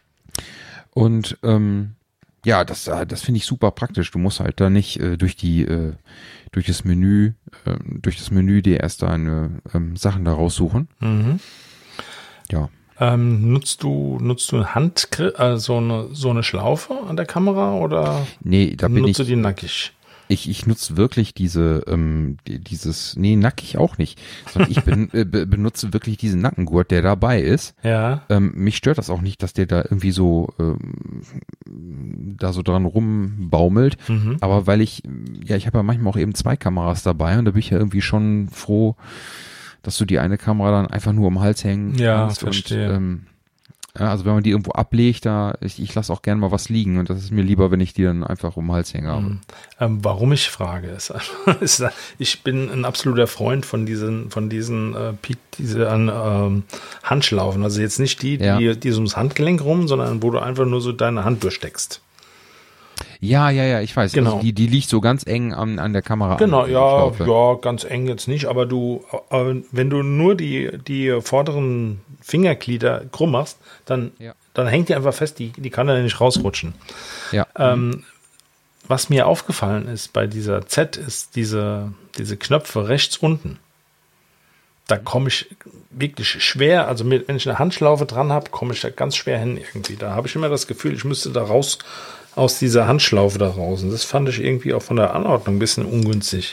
Speaker 3: Und ähm, ja, das, das finde ich super praktisch. Du musst halt da nicht äh, durch die, äh, durch das Menü, äh, durch das Menü dir erst deine ähm, Sachen da raussuchen.
Speaker 1: Mhm.
Speaker 3: Ja.
Speaker 1: Ähm, nutzt du, nutzt du Hand, also so eine, so eine Schlaufe an der Kamera oder
Speaker 3: nee, da bin
Speaker 1: nutzt
Speaker 3: ich,
Speaker 1: du die nackig?
Speaker 3: Ich, ich nutze wirklich diese, ähm, die, dieses, nee, nackig auch nicht, sondern ich ben, äh, benutze wirklich diesen Nackengurt, der dabei ist.
Speaker 1: Ja.
Speaker 3: Ähm, mich stört das auch nicht, dass der da irgendwie so, ähm, da so dran rumbaumelt.
Speaker 1: Mhm.
Speaker 3: Aber weil ich, ja, ich habe ja manchmal auch eben zwei Kameras dabei und da bin ich ja irgendwie schon froh, dass du die eine Kamera dann einfach nur um den Hals hängen
Speaker 1: ja,
Speaker 3: kannst.
Speaker 1: verstehe.
Speaker 3: Und, ähm, ja, also wenn man die irgendwo ablegt, da ich, ich lasse auch gerne mal was liegen und das ist mir lieber, wenn ich die dann einfach um den Hals hänge.
Speaker 1: Mhm. Ähm, warum ich frage ist, ist, ich bin ein absoluter Freund von diesen, von diesen äh, diese an ähm, Handschlaufen. Also jetzt nicht die,
Speaker 3: ja.
Speaker 1: die, die so ums Handgelenk rum, sondern wo du einfach nur so deine Hand durchsteckst.
Speaker 3: Ja, ja, ja, ich weiß.
Speaker 1: Genau.
Speaker 3: Also die, die liegt so ganz eng an, an der Kamera.
Speaker 1: Genau,
Speaker 3: an,
Speaker 1: ja, ja, ganz eng jetzt nicht, aber du, aber wenn du nur die, die vorderen Fingerglieder krumm machst, dann,
Speaker 3: ja.
Speaker 1: dann hängt die einfach fest, die, die kann dann nicht rausrutschen.
Speaker 3: Ja.
Speaker 1: Ähm, was mir aufgefallen ist bei dieser Z, ist diese, diese Knöpfe rechts unten. Da komme ich wirklich schwer, also mit, wenn ich eine Handschlaufe dran habe, komme ich da ganz schwer hin irgendwie. Da habe ich immer das Gefühl, ich müsste da raus aus dieser Handschlaufe da raus. Und das fand ich irgendwie auch von der Anordnung ein bisschen ungünstig.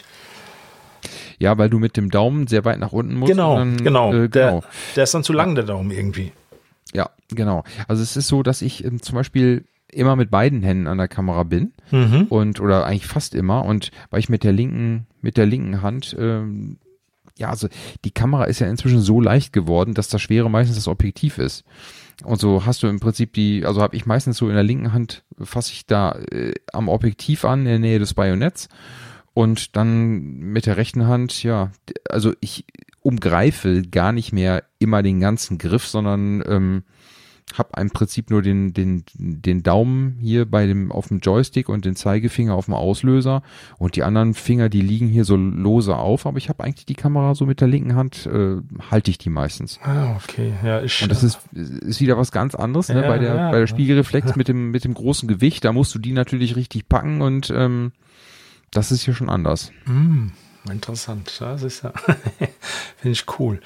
Speaker 3: Ja, weil du mit dem Daumen sehr weit nach unten musst.
Speaker 1: Genau,
Speaker 3: dann,
Speaker 1: genau.
Speaker 3: Äh,
Speaker 1: der,
Speaker 3: genau.
Speaker 1: der ist dann zu lang, der Daumen irgendwie.
Speaker 3: Ja, genau. Also es ist so, dass ich ähm, zum Beispiel, immer mit beiden Händen an der Kamera bin
Speaker 1: Mhm.
Speaker 3: und oder eigentlich fast immer und weil ich mit der linken mit der linken Hand ähm, ja, also die Kamera ist ja inzwischen so leicht geworden, dass das Schwere meistens das Objektiv ist. Und so hast du im Prinzip die, also habe ich meistens so in der linken Hand, fasse ich da äh, am Objektiv an, in der Nähe des Bajonetts und dann mit der rechten Hand, ja, also ich umgreife gar nicht mehr immer den ganzen Griff, sondern ähm, habe im Prinzip nur den, den, den Daumen hier bei dem, auf dem Joystick und den Zeigefinger auf dem Auslöser und die anderen Finger, die liegen hier so lose auf, aber ich habe eigentlich die Kamera so mit der linken Hand, äh, halte ich die meistens.
Speaker 1: Ah, okay. Ja, ich,
Speaker 3: Und das ist, ist wieder was ganz anderes, ne?
Speaker 1: Ja,
Speaker 3: bei der,
Speaker 1: ja.
Speaker 3: bei der Spiegelreflex mit dem, mit dem großen Gewicht, da musst du die natürlich richtig packen und ähm, das ist hier schon anders.
Speaker 1: Mm, interessant. Das ist ja, finde ich cool.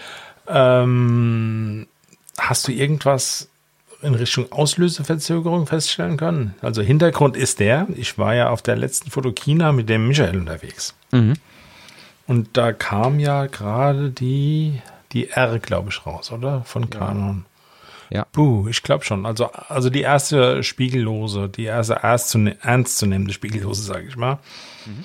Speaker 1: Ähm, hast du irgendwas in Richtung Auslöseverzögerung feststellen können? Also Hintergrund ist der, ich war ja auf der letzten Fotokina mit dem Michael unterwegs.
Speaker 3: Mhm.
Speaker 1: Und da kam ja gerade die, die R, glaube ich, raus, oder? Von Canon.
Speaker 3: Ja.
Speaker 1: Puh, ich glaube schon. Also, also die erste spiegellose, die erste ernst zu, ernst zu nehmende spiegellose, sage ich mal. Mhm.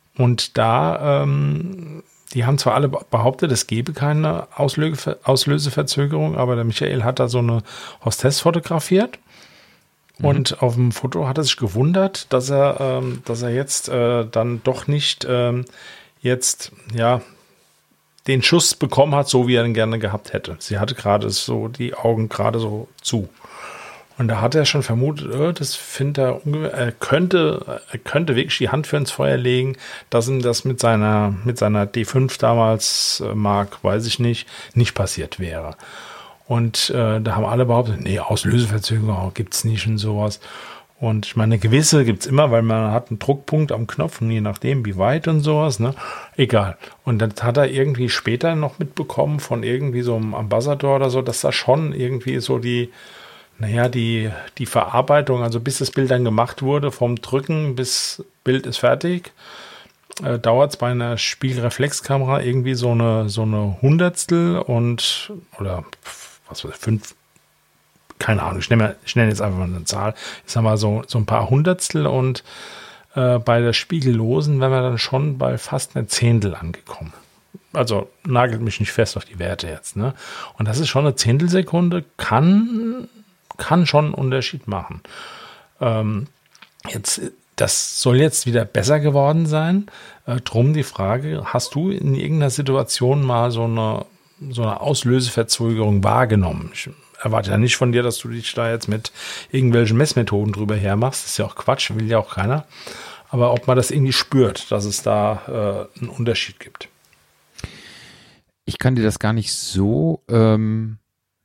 Speaker 1: Und da, ähm, die haben zwar alle behauptet, es gebe keine Auslöse, Auslöseverzögerung, aber der Michael hat da so eine Hostess fotografiert. Mhm. Und auf dem Foto hat er sich gewundert, dass er, ähm, dass er jetzt äh, dann doch nicht ähm, jetzt, ja, den Schuss bekommen hat, so wie er ihn gerne gehabt hätte. Sie hatte gerade so die Augen gerade so zu. Und da hat er schon vermutet, äh, das findet er unge- er könnte, er könnte wirklich die Hand für ins Feuer legen, dass ihm das mit seiner, mit seiner D fünf damals, äh, Mark, weiß ich nicht, nicht passiert wäre. Und äh, da haben alle behauptet, nee, Auslöseverzögerung gibt's nicht und sowas. Und ich meine, eine gewisse gibt's immer, weil man hat einen Druckpunkt am Knopf und je nachdem, wie weit und sowas, ne, egal. Und dann hat er irgendwie später noch mitbekommen von irgendwie so einem Ambassador oder so, dass da schon irgendwie so die, naja, die, die Verarbeitung, also bis das Bild dann gemacht wurde, vom Drücken bis Bild ist fertig, äh, dauert es bei einer Spiegelreflexkamera irgendwie so eine, so eine Hundertstel und, oder was weiß ich, fünf, keine Ahnung, ich nenne, ich nenne jetzt einfach mal eine Zahl, ich sag mal so, so ein paar Hundertstel und äh, bei der Spiegellosen wären wir dann schon bei fast einer Zehntel angekommen. Also nagelt mich nicht fest auf die Werte jetzt, ne? Und das ist schon eine Zehntelsekunde, kann kann schon einen Unterschied machen. Ähm, jetzt, das soll jetzt wieder besser geworden sein. Äh, drum die Frage, hast du in irgendeiner Situation mal so eine, so eine Auslöseverzögerung wahrgenommen? Ich erwarte ja nicht von dir, dass du dich da jetzt mit irgendwelchen Messmethoden drüber hermachst. Das ist ja auch Quatsch, will ja auch keiner. Aber ob man das irgendwie spürt, dass es da äh, einen Unterschied gibt.
Speaker 3: Ich kann dir das gar nicht so, ähm,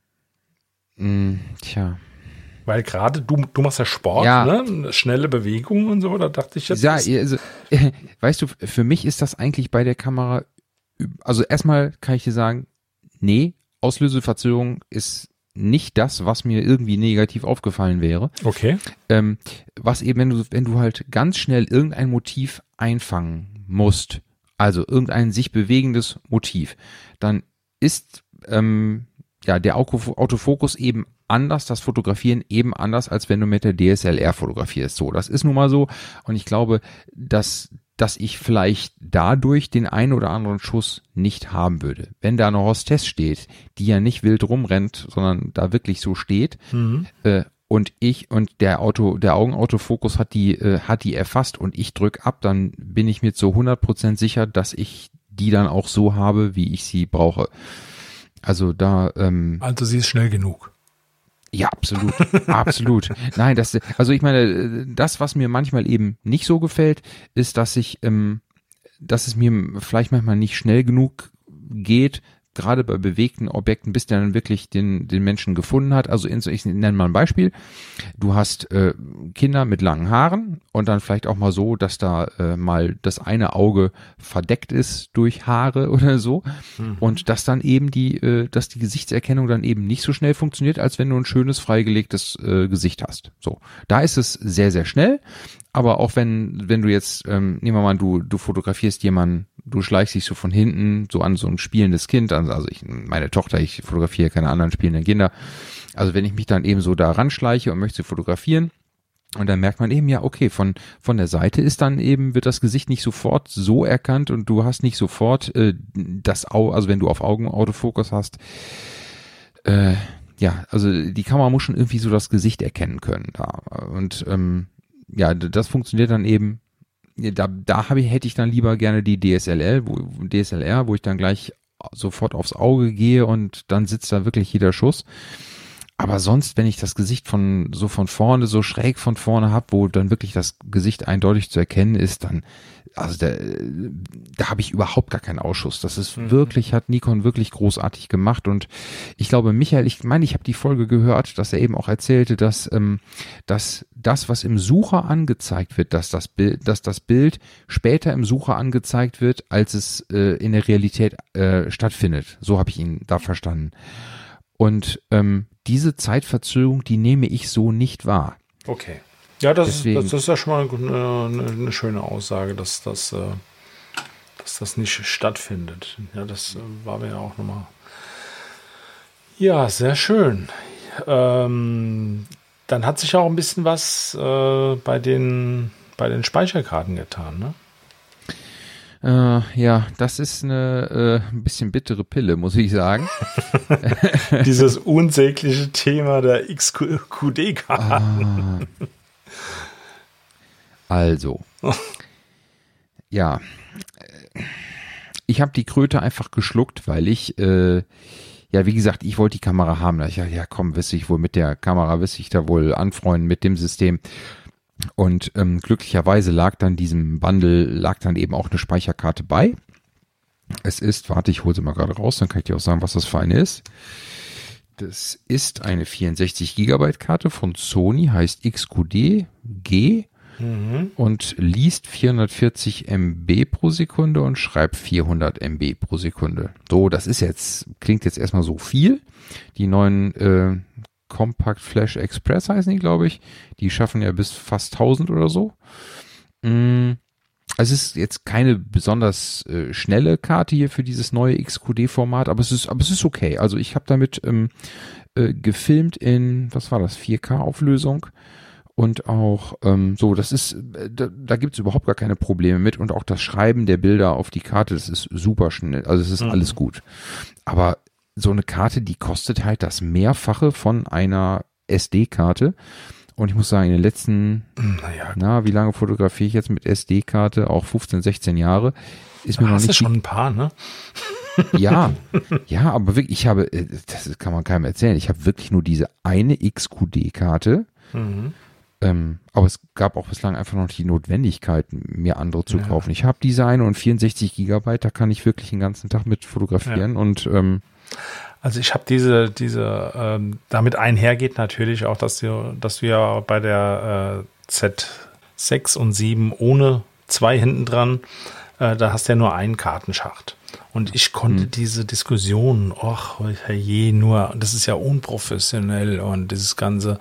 Speaker 3: mh, tja.
Speaker 1: Weil gerade du, du machst ja Sport,
Speaker 3: Ja.
Speaker 1: ne? Schnelle Bewegungen und so, da dachte ich jetzt.
Speaker 3: Ja,
Speaker 1: das-
Speaker 3: also, äh, weißt du, für mich ist das eigentlich bei der Kamera, üb- also erstmal kann ich dir sagen, nee, Auslöseverzögerung ist nicht das, was mir irgendwie negativ aufgefallen wäre.
Speaker 1: Okay.
Speaker 3: Ähm, was eben, wenn du, wenn du halt ganz schnell irgendein Motiv einfangen musst, also irgendein sich bewegendes Motiv, dann ist ähm, ja der Auto- Autofokus eben anders, das Fotografieren eben anders, als wenn du mit der D S L R fotografierst. So, das ist nun mal so. Und ich glaube, dass dass ich vielleicht dadurch den einen oder anderen Schuss nicht haben würde. Wenn da eine Hostess steht, die ja nicht wild rumrennt, sondern da wirklich so steht,
Speaker 1: Mhm.
Speaker 3: äh, und ich und der Auto, der Augenautofokus hat die, äh, hat die erfasst und ich drück ab, dann bin ich mir zu hundert Prozent sicher, dass ich die dann auch so habe, wie ich sie brauche. Also da, ähm,
Speaker 1: Also sie ist schnell genug.
Speaker 3: ja, absolut, absolut. Nein, das, also ich meine, das, was mir manchmal eben nicht so gefällt, ist, dass ich, ähm, dass es mir vielleicht manchmal nicht schnell genug geht, gerade bei bewegten Objekten, bis der dann wirklich den, den Menschen gefunden hat. Also in, ich nenne mal ein Beispiel. Du hast äh, Kinder mit langen Haaren und dann vielleicht auch mal so, dass da äh, mal das eine Auge verdeckt ist durch Haare oder so. Mhm. Und dass dann eben die, äh, dass die Gesichtserkennung dann eben nicht so schnell funktioniert, als wenn du ein schönes, freigelegtes äh, Gesicht hast. So, da ist es sehr, sehr schnell. Aber auch wenn, wenn du jetzt, ähm, nehmen wir mal, du, du fotografierst jemanden, du schleichst dich so von hinten so an so ein spielendes Kind, also ich, meine Tochter, ich fotografiere keine anderen spielenden Kinder. Also wenn ich mich dann eben so da ranschleiche und möchte sie fotografieren, Und dann merkt man eben, ja, okay, von, von der Seite ist dann eben, wird das Gesicht nicht sofort so erkannt und du hast nicht sofort äh, das Auge, also wenn du auf Augen-Autofokus hast, äh, ja, also die Kamera muss schon irgendwie so das Gesicht erkennen können da. Und ähm, ja, das funktioniert dann eben, da, da habe ich, hätte ich dann lieber gerne die D S L R, wo, D S L R, wo ich dann gleich sofort aufs Auge gehe und dann sitzt da wirklich jeder Schuss. Aber sonst, wenn ich das Gesicht von so von vorne, so schräg von vorne habe, wo dann wirklich das Gesicht eindeutig zu erkennen ist, dann, also da, da habe ich überhaupt gar keinen Ausschuss. Das ist mhm. wirklich, hat Nikon wirklich großartig gemacht. Und ich glaube, Michael, ich meine, ich habe die Folge gehört, dass er eben auch erzählte, dass, ähm, dass das, was im Sucher angezeigt wird, dass das Bild, dass das Bild später im Sucher angezeigt wird, als es äh, in der Realität äh, stattfindet. So habe ich ihn da verstanden. Und ähm, diese Zeitverzögerung, die nehme ich so nicht wahr.
Speaker 1: Okay. Ja, das, Deswegen, ist, das ist ja schon mal eine, eine schöne Aussage, dass das, äh, dass das nicht stattfindet. Ja, das äh, war mir ja auch nochmal. Ja, sehr schön. Ähm, dann hat sich auch ein bisschen was äh, bei den, bei den Speicherkarten getan, ne?
Speaker 3: Äh, ja, das ist eine äh, ein bisschen bittere Pille, muss ich sagen.
Speaker 1: Dieses unsägliche Thema der X Q D-Karten.
Speaker 3: Ah. Also, ja, ich habe die Kröte einfach geschluckt, weil ich, äh, ja, wie gesagt, ich wollte die Kamera haben. Da ich ja, ja, komm, wisse ich wohl mit der Kamera, wisse ich da wohl anfreunden mit dem System. Und ähm, glücklicherweise lag dann diesem Bundle, lag dann eben auch eine Speicherkarte bei. Es ist, warte, ich hole sie mal gerade raus, dann kann ich dir auch sagen, was das für eine ist. Das ist eine vierundsechzig Gigabyte Karte von Sony, heißt X Q D G mhm. und liest vierhundertvierzig Megabyte pro Sekunde und schreibt vierhundert Megabyte pro Sekunde. So, das ist jetzt, klingt jetzt erstmal so viel. Die neuen äh, Compact Flash Express heißen die, glaube ich. Die schaffen ja bis fast tausend oder so. Mm, es ist jetzt keine besonders äh, schnelle Karte hier für dieses neue X Q D-Format, aber es ist, aber es ist okay. Also ich habe damit ähm, äh, gefilmt in, was war das, vier K-Auflösung und auch ähm, so, das ist, äh, da, da gibt es überhaupt gar keine Probleme mit und auch das Schreiben der Bilder auf die Karte, das ist super schnell. Also es ist mhm. alles gut. Aber so eine Karte, die kostet halt das Mehrfache von einer S D-Karte. Und ich muss sagen, in den letzten, naja, na, wie lange fotografiere ich jetzt mit S D-Karte? Auch fünfzehn, sechzehn Jahre. Ist mir noch nicht.
Speaker 1: Hast du schon ein paar, ne?
Speaker 3: Ja, ja, aber wirklich, ich habe, das kann man keinem erzählen, ich habe wirklich nur diese eine X Q D-Karte. Mhm. Ähm, aber es gab auch bislang einfach noch die Notwendigkeit, mir andere zu ja. kaufen. Ich habe diese eine und vierundsechzig Gigabyte, da kann ich wirklich den ganzen Tag mit fotografieren ja. und ähm,
Speaker 1: also ich habe diese, diese, ähm, damit einhergeht natürlich auch, dass du, dass du ja bei der äh, Z sechs und sieben ohne zwei hinten dran, äh, da hast du ja nur einen Kartenschacht. Und ich konnte hm. diese Diskussion, ach, je, nur, das ist ja unprofessionell und dieses ganze,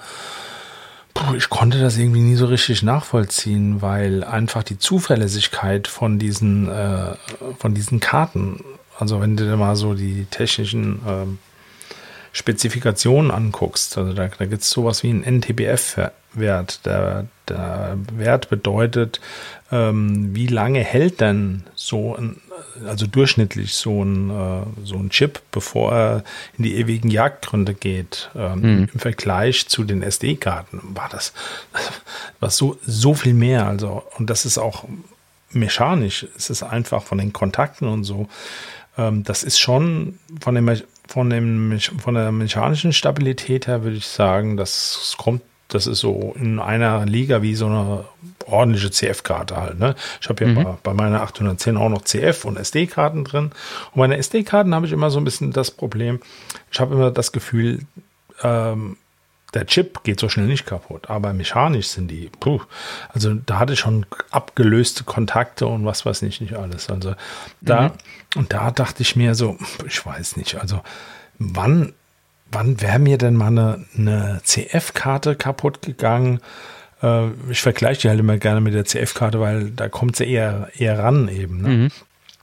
Speaker 1: puh, ich konnte das irgendwie nie so richtig nachvollziehen, weil einfach die Zuverlässigkeit von diesen, äh, von diesen Karten, also wenn du dir mal so die technischen ähm, Spezifikationen anguckst, also da, da gibt es sowas wie einen N T B F-Wert. Der, der Wert bedeutet, ähm, wie lange hält denn so ein, also durchschnittlich so ein, äh, so ein Chip, bevor er in die ewigen Jagdgründe geht. Ähm, mhm. Im Vergleich zu den S D-Karten war das was so, so viel mehr. Also, und das ist auch mechanisch, es ist einfach von den Kontakten und so. Das ist schon von, dem, von, dem, von der mechanischen Stabilität her, würde ich sagen, das kommt, das ist so in einer Liga wie so eine ordentliche C F-Karte halt. Ne? Ich habe ja mhm. bei, bei meiner achthundertzehn auch noch C F und S D-Karten drin. Und bei den S D-Karten habe ich immer so ein bisschen das Problem, ich habe immer das Gefühl, ähm, der Chip geht so schnell nicht kaputt, aber mechanisch sind die, puh, also da hatte ich schon abgelöste Kontakte und was weiß ich nicht alles. Also da, mhm. und da dachte ich mir so, ich weiß nicht, also wann, wann wäre mir denn mal eine, eine C F-Karte kaputt gegangen? Äh, ich vergleiche die halt immer gerne mit der C F-Karte, weil da kommt sie eher, eher ran eben. Ne? Mhm.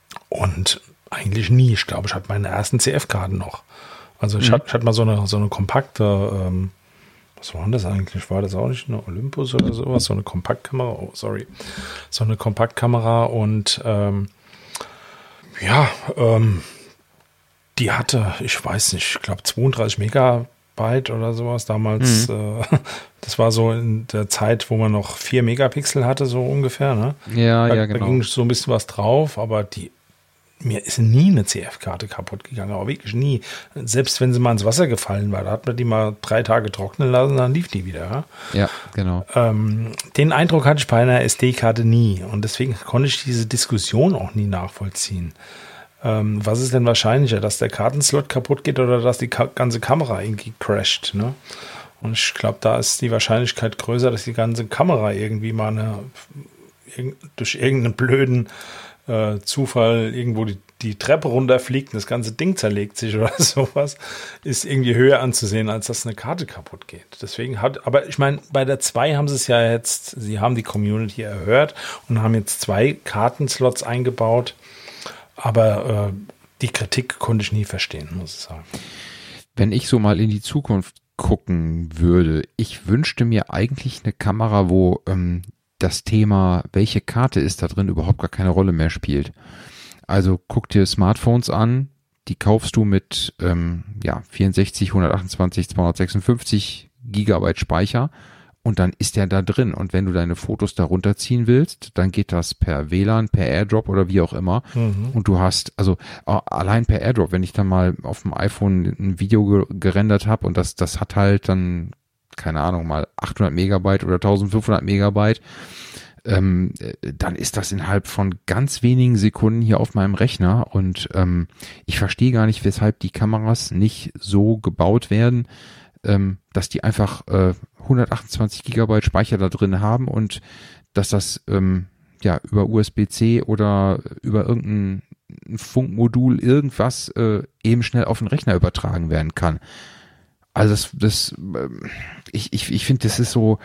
Speaker 1: Und eigentlich nie. Ich glaube, ich hatte meine ersten C F-Karten noch. Also ich, mhm. hatte, ich hatte mal so eine, so eine kompakte, ähm, Was war denn das eigentlich? War das auch nicht eine Olympus oder sowas? So eine Kompaktkamera? Oh, sorry. So eine Kompaktkamera und ähm, ja, ähm, die hatte, ich weiß nicht, ich glaube zweiunddreißig Megabyte oder sowas damals. Mhm. Äh, das war so in der Zeit, wo man noch vier Megapixel hatte, so ungefähr. Ne?
Speaker 3: Ja,
Speaker 1: da,
Speaker 3: ja, genau.
Speaker 1: Da ging so ein bisschen was drauf, aber die mir ist nie eine C F-Karte kaputt gegangen, aber wirklich nie. Selbst wenn sie mal ins Wasser gefallen war, da hat man die mal drei Tage trocknen lassen, dann lief die wieder. Ja,
Speaker 3: ja genau.
Speaker 1: Ähm, den Eindruck hatte ich bei einer S D-Karte nie und deswegen konnte ich diese Diskussion auch nie nachvollziehen. Ähm, was ist denn wahrscheinlicher, dass der Kartenslot kaputt geht oder dass die ka- ganze Kamera irgendwie crasht? Ne? Und ich glaube, da ist die Wahrscheinlichkeit größer, dass die ganze Kamera irgendwie mal eine, durch irgendeinen blöden Zufall irgendwo die, die Treppe runterfliegt und das ganze Ding zerlegt sich oder sowas, ist irgendwie höher anzusehen, als dass eine Karte kaputt geht. Deswegen hat, aber ich meine, bei der zwei haben sie es ja jetzt, sie haben die Community erhört und haben jetzt zwei Kartenslots eingebaut, aber äh, die Kritik konnte ich nie verstehen, muss ich sagen.
Speaker 3: Wenn ich so mal in die Zukunft gucken würde, ich wünschte mir eigentlich eine Kamera, wo ähm, das Thema, welche Karte ist da drin, überhaupt gar keine Rolle mehr spielt. Also guck dir Smartphones an, die kaufst du mit ähm, ja, vierundsechzig, hundertachtundzwanzig, zweihundertsechsundfünfzig Gigabyte Speicher und dann ist der da drin. Und wenn du deine Fotos da runterziehen willst, dann geht das per W L A N, per AirDrop oder wie auch immer. Mhm. Und du hast, also allein per AirDrop, wenn ich dann mal auf dem iPhone ein Video ge- gerendert habe und das, das hat halt dann keine Ahnung, mal achthundert Megabyte oder eintausendfünfhundert Megabyte, ähm, dann ist das innerhalb von ganz wenigen Sekunden hier auf meinem Rechner und ähm, ich verstehe gar nicht, weshalb die Kameras nicht so gebaut werden, ähm, dass die einfach äh, hundertachtundzwanzig Gigabyte Speicher da drin haben und dass das ähm, ja über U S B C oder über irgendein Funkmodul irgendwas äh, eben schnell auf den Rechner übertragen werden kann. Also das, das ich, ich, ich finde, das ist so,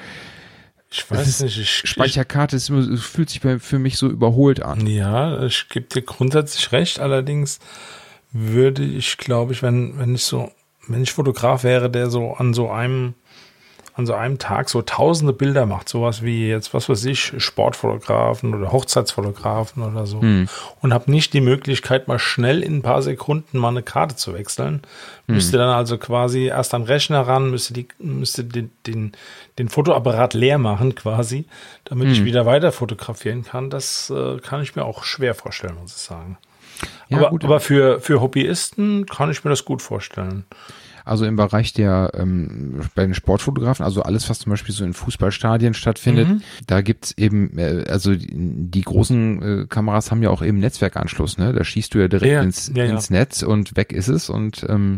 Speaker 1: ich weiß
Speaker 3: ist,
Speaker 1: nicht, ich,
Speaker 3: Speicherkarte ist, fühlt sich bei, für mich so überholt an.
Speaker 1: Ja, ich gebe dir grundsätzlich recht, allerdings würde ich, glaube ich, wenn, wenn ich so, wenn ich Fotograf wäre, der so an so einem an so einem Tag so tausende Bilder macht, sowas wie jetzt, was weiß ich, Sportfotografen oder Hochzeitsfotografen oder so hm. und habe nicht die Möglichkeit, mal schnell in ein paar Sekunden mal eine Karte zu wechseln, hm. müsste dann also quasi erst am Rechner ran, müsste die, müsste den, den, den Fotoapparat leer machen quasi, damit hm. ich wieder weiter fotografieren kann. Das äh, kann ich mir auch schwer vorstellen, muss ich sagen. Ja, aber gut, aber für, für Hobbyisten kann ich mir das gut vorstellen.
Speaker 3: Also im Bereich der, ähm, bei den Sportfotografen, also alles, was zum Beispiel so in Fußballstadien stattfindet, mhm. da gibt's eben, äh, also die, die großen äh, Kameras haben ja auch eben Netzwerkanschluss, ne? Da schießt du ja direkt ja, ins, ja, ins ja. Netz und weg ist es und ähm,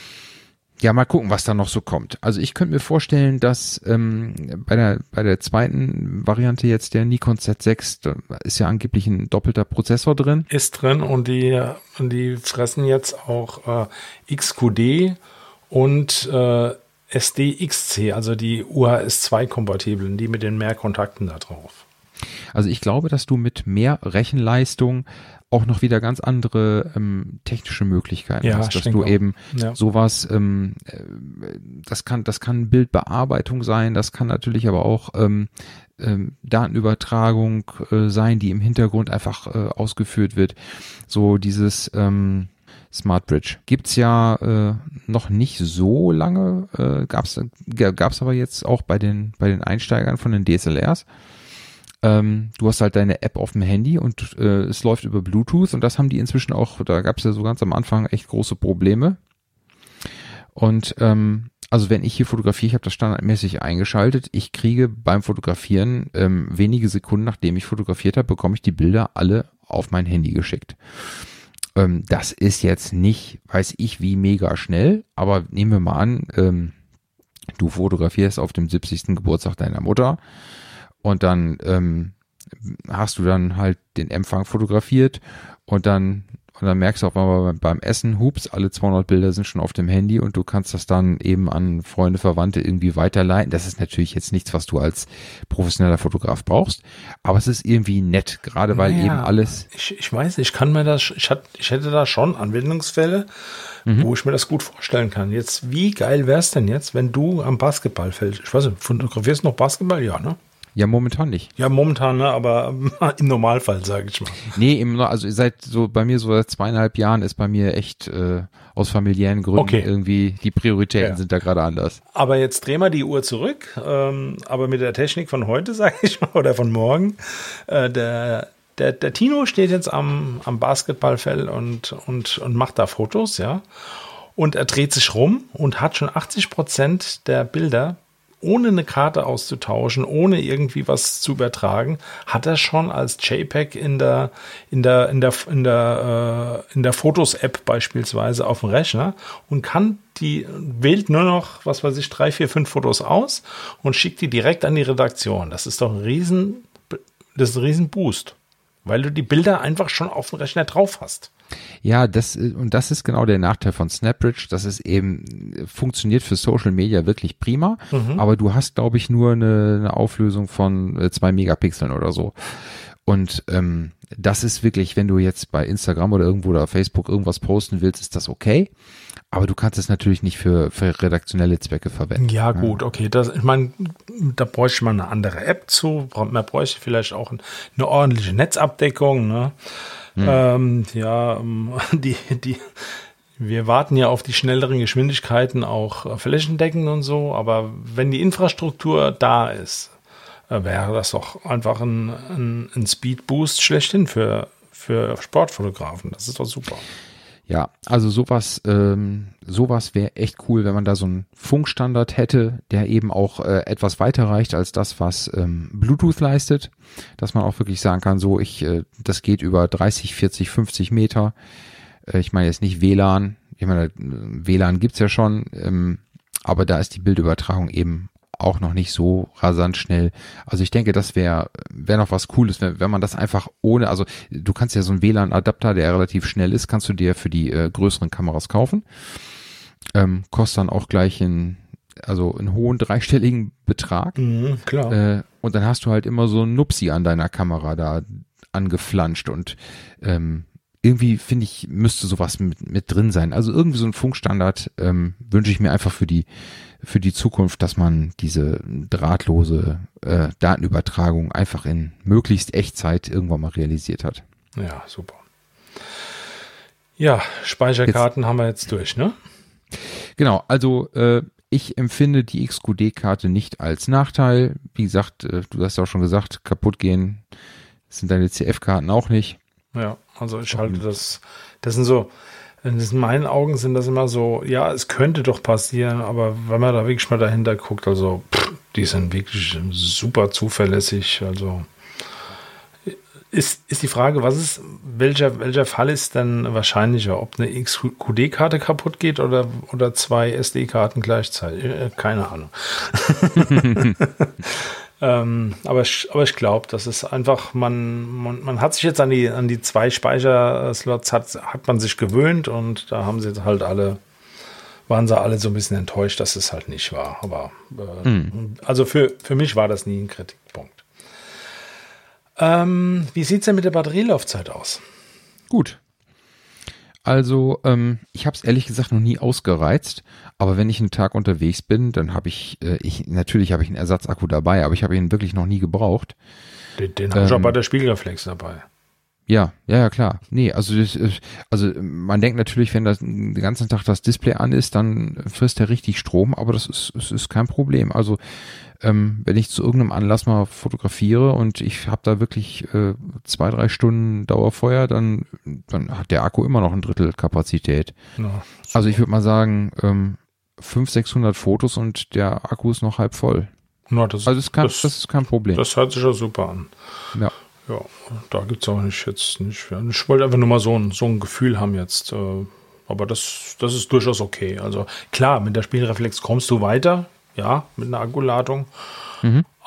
Speaker 3: ja, mal gucken, was da noch so kommt. Also ich könnte mir vorstellen, dass ähm, bei der bei der zweiten Variante jetzt der Nikon Z sechs, da ist ja angeblich ein doppelter Prozessor drin.
Speaker 1: Ist drin und die, und die fressen jetzt auch äh, X Q D und äh, S D X C, also die U H S zwei kompatiblen, die mit den mehr Kontakten da drauf.
Speaker 3: Also ich glaube, dass du mit mehr Rechenleistung auch noch wieder ganz andere ähm, technische Möglichkeiten
Speaker 1: ja,
Speaker 3: hast, dass du
Speaker 1: auch.
Speaker 3: eben
Speaker 1: ja.
Speaker 3: sowas, ähm, das kann, das kann Bildbearbeitung sein, das kann natürlich aber auch ähm, ähm, Datenübertragung äh, sein, die im Hintergrund einfach äh, ausgeführt wird. So dieses ähm, Smart Bridge gibt's ja äh, noch nicht so lange, äh, gab's gab's aber jetzt auch bei den bei den Einsteigern von den D S L Rs. Ähm, du hast halt deine App auf dem Handy und äh, es läuft über Bluetooth und das haben die inzwischen auch, da gab's ja so ganz am Anfang echt große Probleme. Und ähm, also wenn ich hier fotografiere, ich habe das standardmäßig eingeschaltet, ich kriege beim Fotografieren ähm, wenige Sekunden, nachdem ich fotografiert habe, bekomme ich die Bilder alle auf mein Handy geschickt. Ähm, das ist jetzt nicht, weiß ich wie, mega schnell, aber nehmen wir mal an, ähm, du fotografierst auf dem siebzigsten Geburtstag deiner Mutter und dann ähm, hast du dann halt den Empfang fotografiert und dann Und dann merkst du auch mal beim Essen, hups, alle zweihundert Bilder sind schon auf dem Handy und du kannst das dann eben an Freunde, Verwandte irgendwie weiterleiten. Das ist natürlich jetzt nichts, was du als professioneller Fotograf brauchst, aber es ist irgendwie nett, gerade weil naja, eben alles...
Speaker 1: Ich, ich weiß nicht, ich kann mir das, ich, hat, ich hätte da schon Anwendungsfälle, mhm. wo ich mir das gut vorstellen kann. Jetzt, wie geil wäre es denn jetzt, wenn du am Basketballfeld, ich weiß nicht, fotografierst du noch Basketball? Ja, ne?
Speaker 3: Ja, momentan nicht.
Speaker 1: Ja, momentan, ne, aber im Normalfall, sage ich mal.
Speaker 3: Nee, im, also seit so bei mir so seit zweieinhalb Jahren ist bei mir echt äh, aus familiären Gründen okay. irgendwie die Prioritäten ja. sind da gerade anders.
Speaker 1: Aber jetzt drehen wir die Uhr zurück, ähm, aber mit der Technik von heute, sage ich mal, oder von morgen. Äh, der, der, der Tino steht jetzt am, am Basketballfeld und, und, und macht da Fotos, ja. Und er dreht sich rum und hat schon achtzig Prozent der Bilder, ohne eine Karte auszutauschen, ohne irgendwie was zu übertragen, hat er schon als JPEG in der in der in der in der äh, in der Fotos-App beispielsweise auf dem Rechner und kann die wählt nur noch, was weiß ich, drei, vier, fünf Fotos aus und schickt die direkt an die Redaktion. Das ist doch ein riesen das ist ein riesen Boost, weil du die Bilder einfach schon auf dem Rechner drauf hast.
Speaker 3: Ja, das und das ist genau der Nachteil von SnapBridge, dass es eben funktioniert für Social Media wirklich prima, mhm. aber du hast, glaube ich, nur eine, eine Auflösung von äh, zwei Megapixeln oder so. Und ähm, das ist wirklich, wenn du jetzt bei Instagram oder irgendwo oder Facebook irgendwas posten willst, ist das okay. Aber du kannst es natürlich nicht für, für redaktionelle Zwecke verwenden.
Speaker 1: Ja, gut, okay. Das, ich meine, da bräuchte man eine andere App zu. Man bräuchte vielleicht auch eine ordentliche Netzabdeckung, ne? Hm. Ähm, ja, die, die, wir warten ja auf die schnelleren Geschwindigkeiten auch flächendeckend und so, aber wenn die Infrastruktur da ist, äh, wäre das doch einfach ein, ein, ein Speed-Boost schlechthin für, für Sportfotografen. Das ist doch super.
Speaker 3: Ja, also sowas, ähm, sowas wäre echt cool, wenn man da so einen Funkstandard hätte, der eben auch äh, etwas weiter reicht als das, was ähm, Bluetooth leistet, dass man auch wirklich sagen kann, so ich, äh, das geht über dreißig, vierzig, fünfzig Meter. Äh, ich meine jetzt nicht W L A N, ich meine W L A N gibt's ja schon, ähm, aber da ist die Bildübertragung eben auch noch nicht so rasant schnell. Also ich denke, das wäre wäre noch was Cooles, wenn, wenn man das einfach ohne, also du kannst ja so einen W L A N-Adapter, der relativ schnell ist, kannst du dir für die äh, größeren Kameras kaufen. Ähm, kostet dann auch gleich einen, also einen hohen dreistelligen Betrag.
Speaker 1: Mhm, klar.
Speaker 3: Äh, und dann hast du halt immer so ein Nupsi an deiner Kamera da angeflanscht und ähm, irgendwie, finde ich, müsste sowas mit, mit drin sein. Also irgendwie so ein Funkstandard ähm, wünsche ich mir einfach für die für die Zukunft, dass man diese drahtlose äh, Datenübertragung einfach in möglichst Echtzeit irgendwann mal realisiert hat.
Speaker 1: Ja, super. Ja, Speicherkarten jetzt, haben wir jetzt durch, ne?
Speaker 3: Genau, also äh, ich empfinde die X Q D-Karte nicht als Nachteil. Wie gesagt, äh, du hast ja auch schon gesagt, kaputt gehen sind deine C F-Karten auch nicht.
Speaker 1: Ja, also ich halte das, das sind so, in meinen Augen sind das immer so, ja, es könnte doch passieren, aber wenn man da wirklich mal dahinter guckt, also pff, die sind wirklich super zuverlässig, also ist, ist die Frage, was ist, welcher, welcher Fall ist denn wahrscheinlicher, ob eine X Q D-Karte kaputt geht oder, oder zwei S D-Karten gleichzeitig? Keine Ahnung. Ähm, aber ich, aber ich glaube, das ist einfach, man, man, man hat sich jetzt an die, an die zwei Speicherslots hat, hat man sich gewöhnt und da haben sie halt alle, waren sie alle so ein bisschen enttäuscht, dass es halt nicht war. Aber äh, mhm. also für, für mich war das nie ein Kritikpunkt. Ähm, wie sieht es denn mit der Batterielaufzeit aus?
Speaker 3: Gut. Also ähm, ich habe es ehrlich gesagt noch nie ausgereizt, aber wenn ich einen Tag unterwegs bin, dann habe ich, äh, ich natürlich habe ich einen Ersatzakku dabei, aber ich habe ihn wirklich noch nie gebraucht.
Speaker 1: Den, den habe ich auch bei der Spiegelreflex dabei.
Speaker 3: Ja, ja, ja, klar. Nee, also das, also man denkt natürlich, wenn das den ganzen Tag das Display an ist, dann frisst er richtig Strom, aber das ist, das ist kein Problem. Also ähm, wenn ich zu irgendeinem Anlass mal fotografiere und ich habe da wirklich äh, zwei, drei Stunden Dauerfeuer, dann, dann hat der Akku immer noch ein Drittel Kapazität. Ja, also ich würde mal sagen, ähm, fünfhundert, sechshundert Fotos und der Akku ist noch halb voll.
Speaker 1: Na, das,
Speaker 3: also das ist, kein,
Speaker 1: das,
Speaker 3: das ist kein Problem.
Speaker 1: Das hört sich ja super an.
Speaker 3: Ja.
Speaker 1: Ja, da gibt es auch nicht jetzt nicht. Ich wollte einfach nur mal so ein, so ein Gefühl haben jetzt. Äh, aber das, das ist durchaus okay. Also klar, mit der Spiegelreflex kommst du weiter, ja, mit einer Akkuladung. Mhm.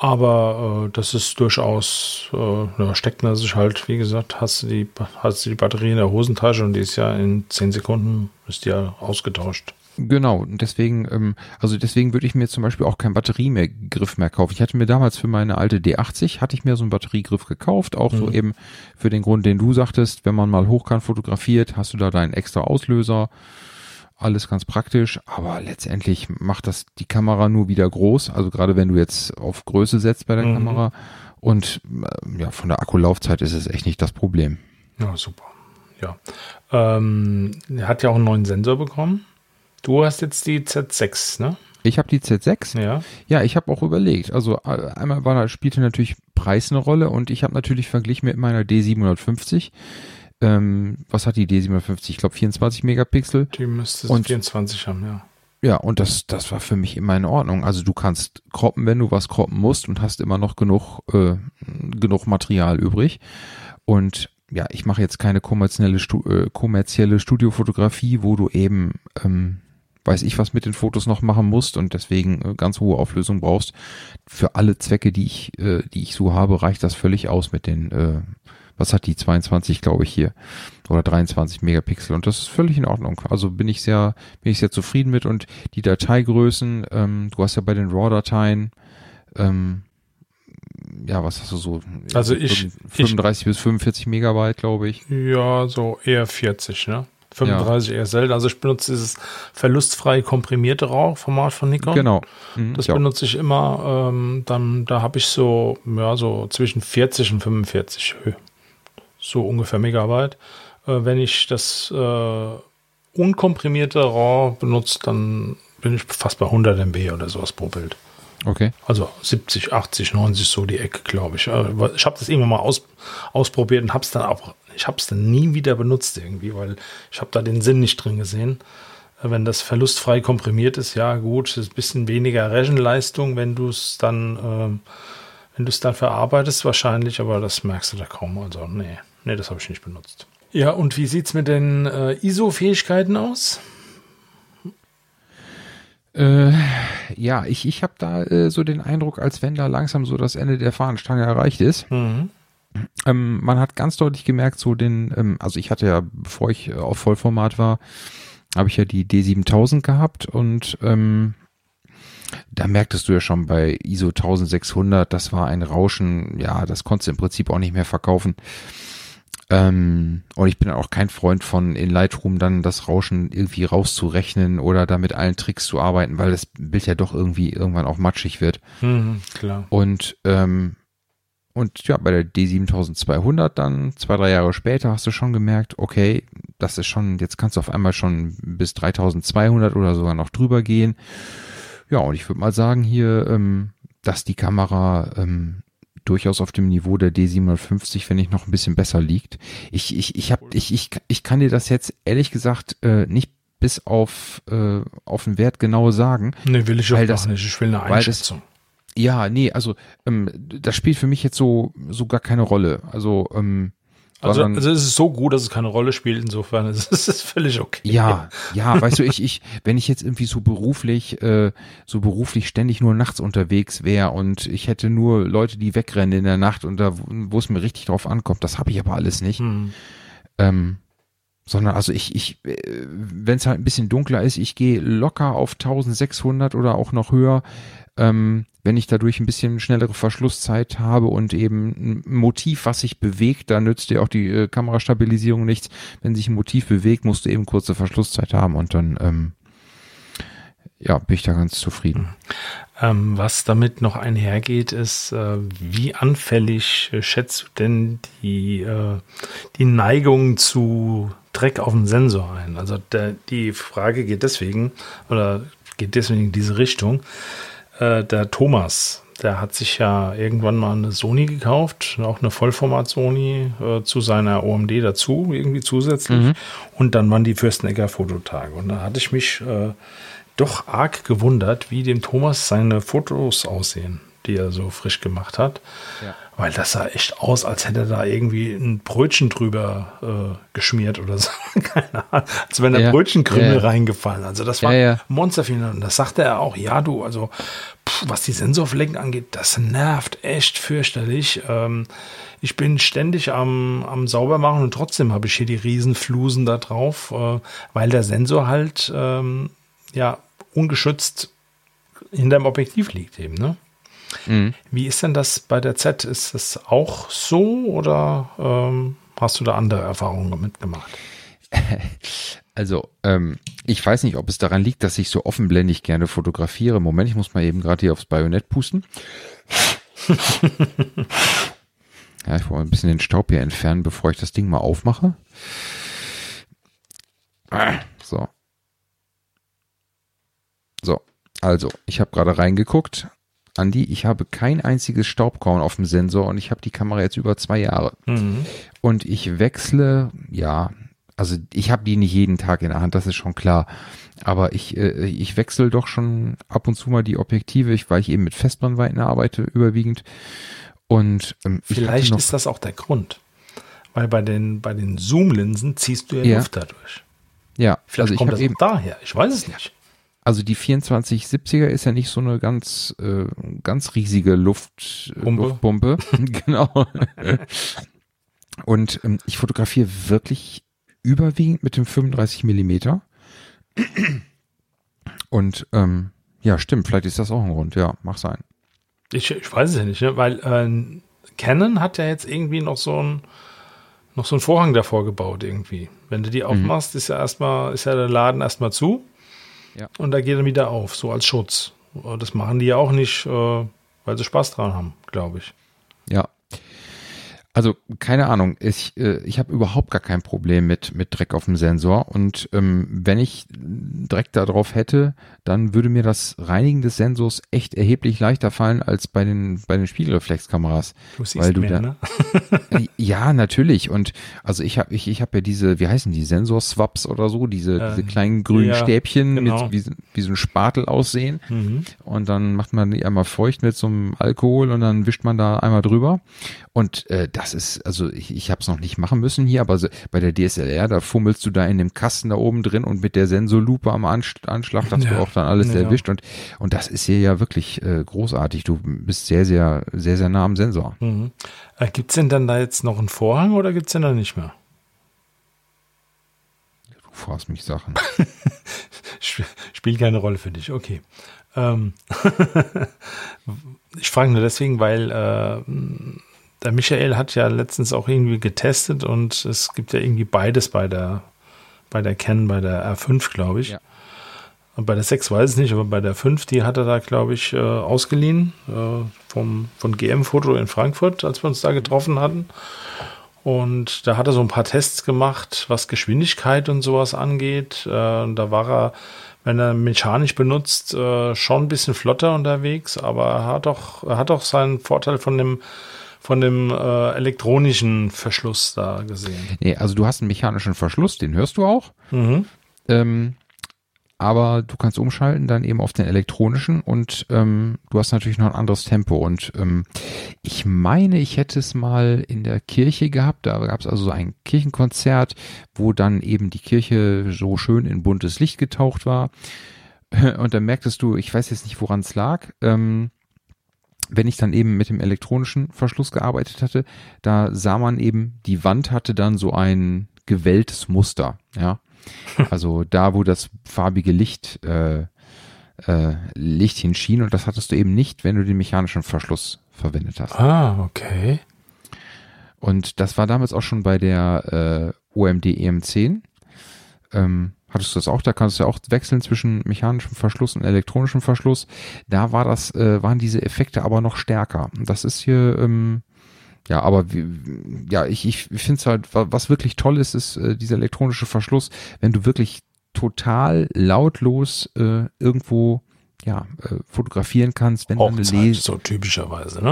Speaker 1: Aber äh, das ist durchaus, äh, ja, steckt man sich halt, wie gesagt, hast du die, hast du die Batterie in der Hosentasche und die ist ja in zehn Sekunden ist die ja ausgetauscht.
Speaker 3: Genau, und deswegen, ähm, also deswegen würde ich mir zum Beispiel auch keinen Batteriegriff mehr kaufen. Ich hatte mir damals für meine alte D achtzig, hatte ich mir so einen Batteriegriff gekauft, auch mhm. so eben für den Grund, den du sagtest, wenn man mal hochkant fotografiert, hast du da deinen extra Auslöser, alles ganz praktisch, aber letztendlich macht das die Kamera nur wieder groß, also gerade wenn du jetzt auf Größe setzt bei der mhm. Kamera und äh, ja, von der Akkulaufzeit ist es echt nicht das Problem.
Speaker 1: Ja, super, ja. Ähm, er hat ja auch einen neuen Sensor bekommen. Du hast jetzt die Z sechs, ne?
Speaker 3: Ich habe die Z sechs.
Speaker 1: Ja.
Speaker 3: Ja, ich habe auch überlegt. Also einmal war, spielte natürlich Preis eine Rolle und ich habe natürlich verglichen mit meiner D siebenhundertfünfzig. Ähm, was hat die D siebenhundertfünfzig? Ich glaube vierundzwanzig Megapixel.
Speaker 1: Die müsste
Speaker 3: und,
Speaker 1: vierundzwanzig haben, ja.
Speaker 3: Ja, und das, das war für mich immer in Ordnung. Also du kannst croppen, wenn du was croppen musst und hast immer noch genug, äh, genug Material übrig. Und ja, ich mache jetzt keine kommerzielle, Stu- äh, kommerzielle Studiofotografie, wo du eben ähm, weiß ich, was mit den Fotos noch machen musst und deswegen äh, ganz hohe Auflösung brauchst. Für alle Zwecke, die ich, äh, die ich so habe, reicht das völlig aus mit den, äh, was hat die, zweiundzwanzig, glaube ich, hier, oder dreiundzwanzig Megapixel und das ist völlig in Ordnung. Also bin ich sehr, bin ich sehr zufrieden mit und die Dateigrößen, ähm, du hast ja bei den RAW-Dateien, ähm, ja, was hast du so?
Speaker 1: Also ich
Speaker 3: fünfunddreißig
Speaker 1: ich,
Speaker 3: bis fünfundvierzig Megabyte, glaube ich.
Speaker 1: Ja, so eher vierzig, ne? fünfunddreißig ja. Eher selten. Also ich benutze dieses verlustfrei komprimierte RAW-Format von Nikon.
Speaker 3: Genau.
Speaker 1: Mhm, das benutze ich immer. Ähm, dann, da habe ich so, ja, so zwischen vierzig und fünfundvierzig, so ungefähr Megabyte. Äh, wenn ich das äh, unkomprimierte RAW benutze, dann bin ich fast bei hundert Megabyte oder sowas pro Bild.
Speaker 3: Okay.
Speaker 1: Also siebzig, achtzig, neunzig, so die Ecke, glaube ich. Ich habe das irgendwann mal aus, ausprobiert und habe es dann auch, ich habe es dann nie wieder benutzt irgendwie, weil ich habe da den Sinn nicht drin gesehen. Wenn das verlustfrei komprimiert ist, ja gut, es ist ein bisschen weniger Rechenleistung, wenn du es dann, äh, wenn du es dann verarbeitest wahrscheinlich, aber das merkst du da kaum. Also nee, nee, das habe ich nicht benutzt. Ja, und wie sieht es mit den äh, I S O-Fähigkeiten aus?
Speaker 3: Äh, ja, ich, ich habe da äh, so den Eindruck, als wenn da langsam so das Ende der Fahnenstange erreicht ist.
Speaker 1: Mhm.
Speaker 3: Ähm, man hat ganz deutlich gemerkt, so den, ähm, also ich hatte ja, bevor ich äh, auf Vollformat war, habe ich ja die D siebentausend gehabt und ähm, da merktest du ja schon bei I S O eintausendsechshundert, das war ein Rauschen, ja, das konntest du im Prinzip auch nicht mehr verkaufen. Ähm, und ich bin auch kein Freund von in Lightroom dann das Rauschen irgendwie rauszurechnen oder da mit allen Tricks zu arbeiten, weil das Bild ja doch irgendwie irgendwann auch matschig wird.
Speaker 1: Mhm, klar.
Speaker 3: Und ähm, und ja, bei der D siebentausendzweihundert dann, zwei, drei Jahre später, hast du schon gemerkt, okay, das ist schon, jetzt kannst du auf einmal schon bis dreitausendzweihundert oder sogar noch drüber gehen. Ja, und ich würde mal sagen hier, ähm, dass die Kamera ähm, durchaus auf dem Niveau der D siebenhundertfünfzig, wenn nicht noch ein bisschen besser liegt. Ich, ich, ich, hab, ich, ich, ich kann dir das jetzt ehrlich gesagt äh, nicht bis auf, äh, auf den Wert genau sagen.
Speaker 1: Nee, will ich auch
Speaker 3: das,
Speaker 1: nicht. Ich will eine Einschätzung.
Speaker 3: Das, ja, nee, also ähm, das spielt für mich jetzt so, so gar keine Rolle. Also, ähm,
Speaker 1: Also, also es ist so gut, dass es keine Rolle spielt, insofern ist es völlig okay.
Speaker 3: Ja, ja, weißt du, ich, ich, wenn ich jetzt irgendwie so beruflich, äh, so beruflich ständig nur nachts unterwegs wäre und ich hätte nur Leute, die wegrennen in der Nacht und da, wo es mir richtig drauf ankommt, das habe ich aber alles nicht.
Speaker 1: Hm.
Speaker 3: Ähm, sondern also ich, ich, äh, wenn es halt ein bisschen dunkler ist, ich gehe locker auf eintausendsechshundert oder auch noch höher, ähm, wenn ich dadurch ein bisschen schnellere Verschlusszeit habe und eben ein Motiv, was sich bewegt, da nützt dir auch die äh, Kamerastabilisierung nichts. Wenn sich ein Motiv bewegt, musst du eben kurze Verschlusszeit haben und dann ähm, ja, bin ich da ganz zufrieden.
Speaker 1: Ähm, was damit noch einhergeht, ist, äh, wie anfällig äh, schätzt du denn die, äh, die Neigung zu Dreck auf dem Sensor ein? Also der, die Frage geht deswegen, oder geht deswegen in diese Richtung. Äh, der Thomas, der hat sich ja irgendwann mal eine Sony gekauft, auch eine Vollformat-Sony äh, zu seiner O M D dazu, irgendwie zusätzlich. Mhm. Und dann waren die Fürstenegger Fototage. Und da hatte ich mich äh, doch arg gewundert, wie dem Thomas seine Fotos aussehen. die er so frisch gemacht hat.
Speaker 3: Ja.
Speaker 1: Weil das sah echt aus, als hätte er da irgendwie ein Brötchen drüber äh, geschmiert oder so. Keine Ahnung. Als wenn da
Speaker 3: Ja.
Speaker 1: Brötchenkrümel
Speaker 3: Ja, ja.
Speaker 1: reingefallen. Also das war
Speaker 3: Ja, ja.
Speaker 1: Monsterfilm. Und das sagte er auch, ja du, also pff, was die Sensorflecken angeht, das nervt echt fürchterlich. Ähm, ich bin ständig am, am Saubermachen und trotzdem habe ich hier die Riesenflusen da drauf, äh, weil der Sensor halt ähm, ja ungeschützt hinterm Objektiv liegt eben, ne?
Speaker 3: Mhm.
Speaker 1: Wie ist denn das bei der Z? Ist das auch so oder ähm, hast du da andere Erfahrungen mitgemacht?
Speaker 3: Also, ähm, ich weiß nicht, ob es daran liegt, dass ich so offenblendig gerne fotografiere. Moment, ich muss mal eben gerade hier aufs Bajonett pusten. Ja, ich wollte ein bisschen den Staub hier entfernen, bevor ich das Ding mal aufmache. So. So, also, ich habe gerade reingeguckt. Andi, ich habe kein einziges Staubkorn auf dem Sensor und ich habe die Kamera jetzt über zwei Jahre.
Speaker 1: Mhm.
Speaker 3: Und ich wechsle, ja, also ich habe die nicht jeden Tag in der Hand, das ist schon klar. Aber ich, äh, ich wechsle doch schon ab und zu mal die Objektive, ich, weil ich eben mit Festbrennweiten arbeite, überwiegend. Und ähm, ich hatte
Speaker 1: Vielleicht
Speaker 3: noch,
Speaker 1: ist das auch der Grund. Weil bei den, bei den Zoom-Linsen ziehst du ja,
Speaker 3: Ja.
Speaker 1: Luft dadurch.
Speaker 3: ja,
Speaker 1: Vielleicht
Speaker 3: also ich
Speaker 1: kommt
Speaker 3: habe
Speaker 1: das
Speaker 3: eben,
Speaker 1: auch daher. Ich weiß es nicht.
Speaker 3: also die vierundzwanzig siebziger ist ja nicht so eine ganz, äh, ganz riesige Luft, äh,
Speaker 1: Pumpe.
Speaker 3: Luftpumpe. Genau. Und ähm, ich fotografiere wirklich überwiegend mit dem fünfunddreißig Millimeter. Und ähm, ja, stimmt, vielleicht ist das auch ein Grund. Ja, mag sein.
Speaker 1: Ich, ich weiß es ja nicht, ne? Weil äh, Canon hat ja jetzt irgendwie noch so ein noch so einen Vorhang davor gebaut irgendwie. Wenn du die aufmachst, ist ja erstmal, ist ja der Laden erstmal zu.
Speaker 3: Ja.
Speaker 1: Und da geht er wieder auf, so als Schutz. Das machen die ja auch nicht, äh, weil sie Spaß dran haben, glaube ich.
Speaker 3: Ja. Also keine Ahnung, ich, äh, ich habe überhaupt gar kein Problem mit, mit Dreck auf dem Sensor und ähm, wenn ich Dreck da drauf hätte, dann würde mir das Reinigen des Sensors echt erheblich leichter fallen als bei den, bei den Spiegelreflexkameras.
Speaker 1: Du siehst
Speaker 3: Weil du
Speaker 1: mehr,
Speaker 3: da,
Speaker 1: ne?
Speaker 3: Äh, Ja, natürlich. Und also ich habe ich, ich hab ja diese, wie heißen die, Sensor-Swaps oder so, diese,
Speaker 1: Ähm,
Speaker 3: diese kleinen grünen
Speaker 1: ja,
Speaker 3: Stäbchen,
Speaker 1: genau.
Speaker 3: mit, wie, so- wie so ein Spatel aussehen.
Speaker 1: Mhm.
Speaker 3: Und dann macht man die einmal feucht mit so einem Alkohol und dann wischt man da einmal drüber. Und äh, das ist, also ich, ich habe es noch nicht machen müssen hier, aber so, bei der D S L R, da fummelst du da in dem Kasten da oben drin und mit der Sensorlupe am Ansch- Anschlag hast
Speaker 1: Ja.
Speaker 3: du auch dann alles
Speaker 1: Ja.
Speaker 3: erwischt. Und, und das ist hier ja wirklich äh, großartig. Du bist sehr, sehr, sehr, sehr nah am Sensor.
Speaker 1: Mhm. Äh, gibt es denn dann da jetzt noch einen Vorhang oder gibt es den da nicht mehr?
Speaker 3: Du fragst mich Sachen.
Speaker 1: Sp- Spielt keine Rolle für dich, okay. Ähm ich frage nur deswegen, weil äh, der Michael hat ja letztens auch irgendwie getestet und es gibt ja irgendwie beides bei der bei der Canon, bei der R fünf, glaube ich.
Speaker 3: Ja.
Speaker 1: Und bei der sechs weiß ich nicht, aber bei der fünf, die hat er da, glaube ich, äh, ausgeliehen äh, vom, von G M Foto in Frankfurt, als wir uns da getroffen hatten. Und da hat er so ein paar Tests gemacht, was Geschwindigkeit und sowas angeht. Äh, da war er, wenn er mechanisch benutzt, äh, schon ein bisschen flotter unterwegs, aber er hat doch, er hat doch seinen Vorteil von dem, von dem äh, elektronischen Verschluss da gesehen.
Speaker 3: Nee, also du hast einen mechanischen Verschluss, den hörst du auch.
Speaker 1: Mhm.
Speaker 3: Ähm, aber du kannst umschalten dann eben auf den elektronischen und ähm, du hast natürlich noch ein anderes Tempo. Und ähm, ich meine, ich hätte es mal in der Kirche gehabt. Da gab es also so ein Kirchenkonzert, wo dann eben die Kirche so schön in buntes Licht getaucht war. Und dann merktest du, ich weiß jetzt nicht, woran es lag, ähm, wenn ich dann eben mit dem elektronischen Verschluss gearbeitet hatte, da sah man eben, die Wand hatte dann so ein gewelltes Muster, ja. Also da, wo das farbige Licht, äh, äh, Licht hinschien, und das hattest du eben nicht, wenn du den mechanischen Verschluss verwendet hast.
Speaker 1: Ah, okay.
Speaker 3: Und das war damals auch schon bei der äh, O M D E M zehn. Ähm, hattest du das auch? Da kannst du ja auch wechseln zwischen mechanischem Verschluss und elektronischem Verschluss. Da war das, äh, waren diese Effekte aber noch stärker. Das ist hier, ähm, ja, aber wie, ja, ich, ich finde es halt, was wirklich toll ist, ist äh, dieser elektronische Verschluss, wenn du wirklich total lautlos äh, irgendwo ja, äh, fotografieren kannst, wenn dann eine
Speaker 1: Hochzeit,
Speaker 3: Lese.
Speaker 1: so typischerweise, ne?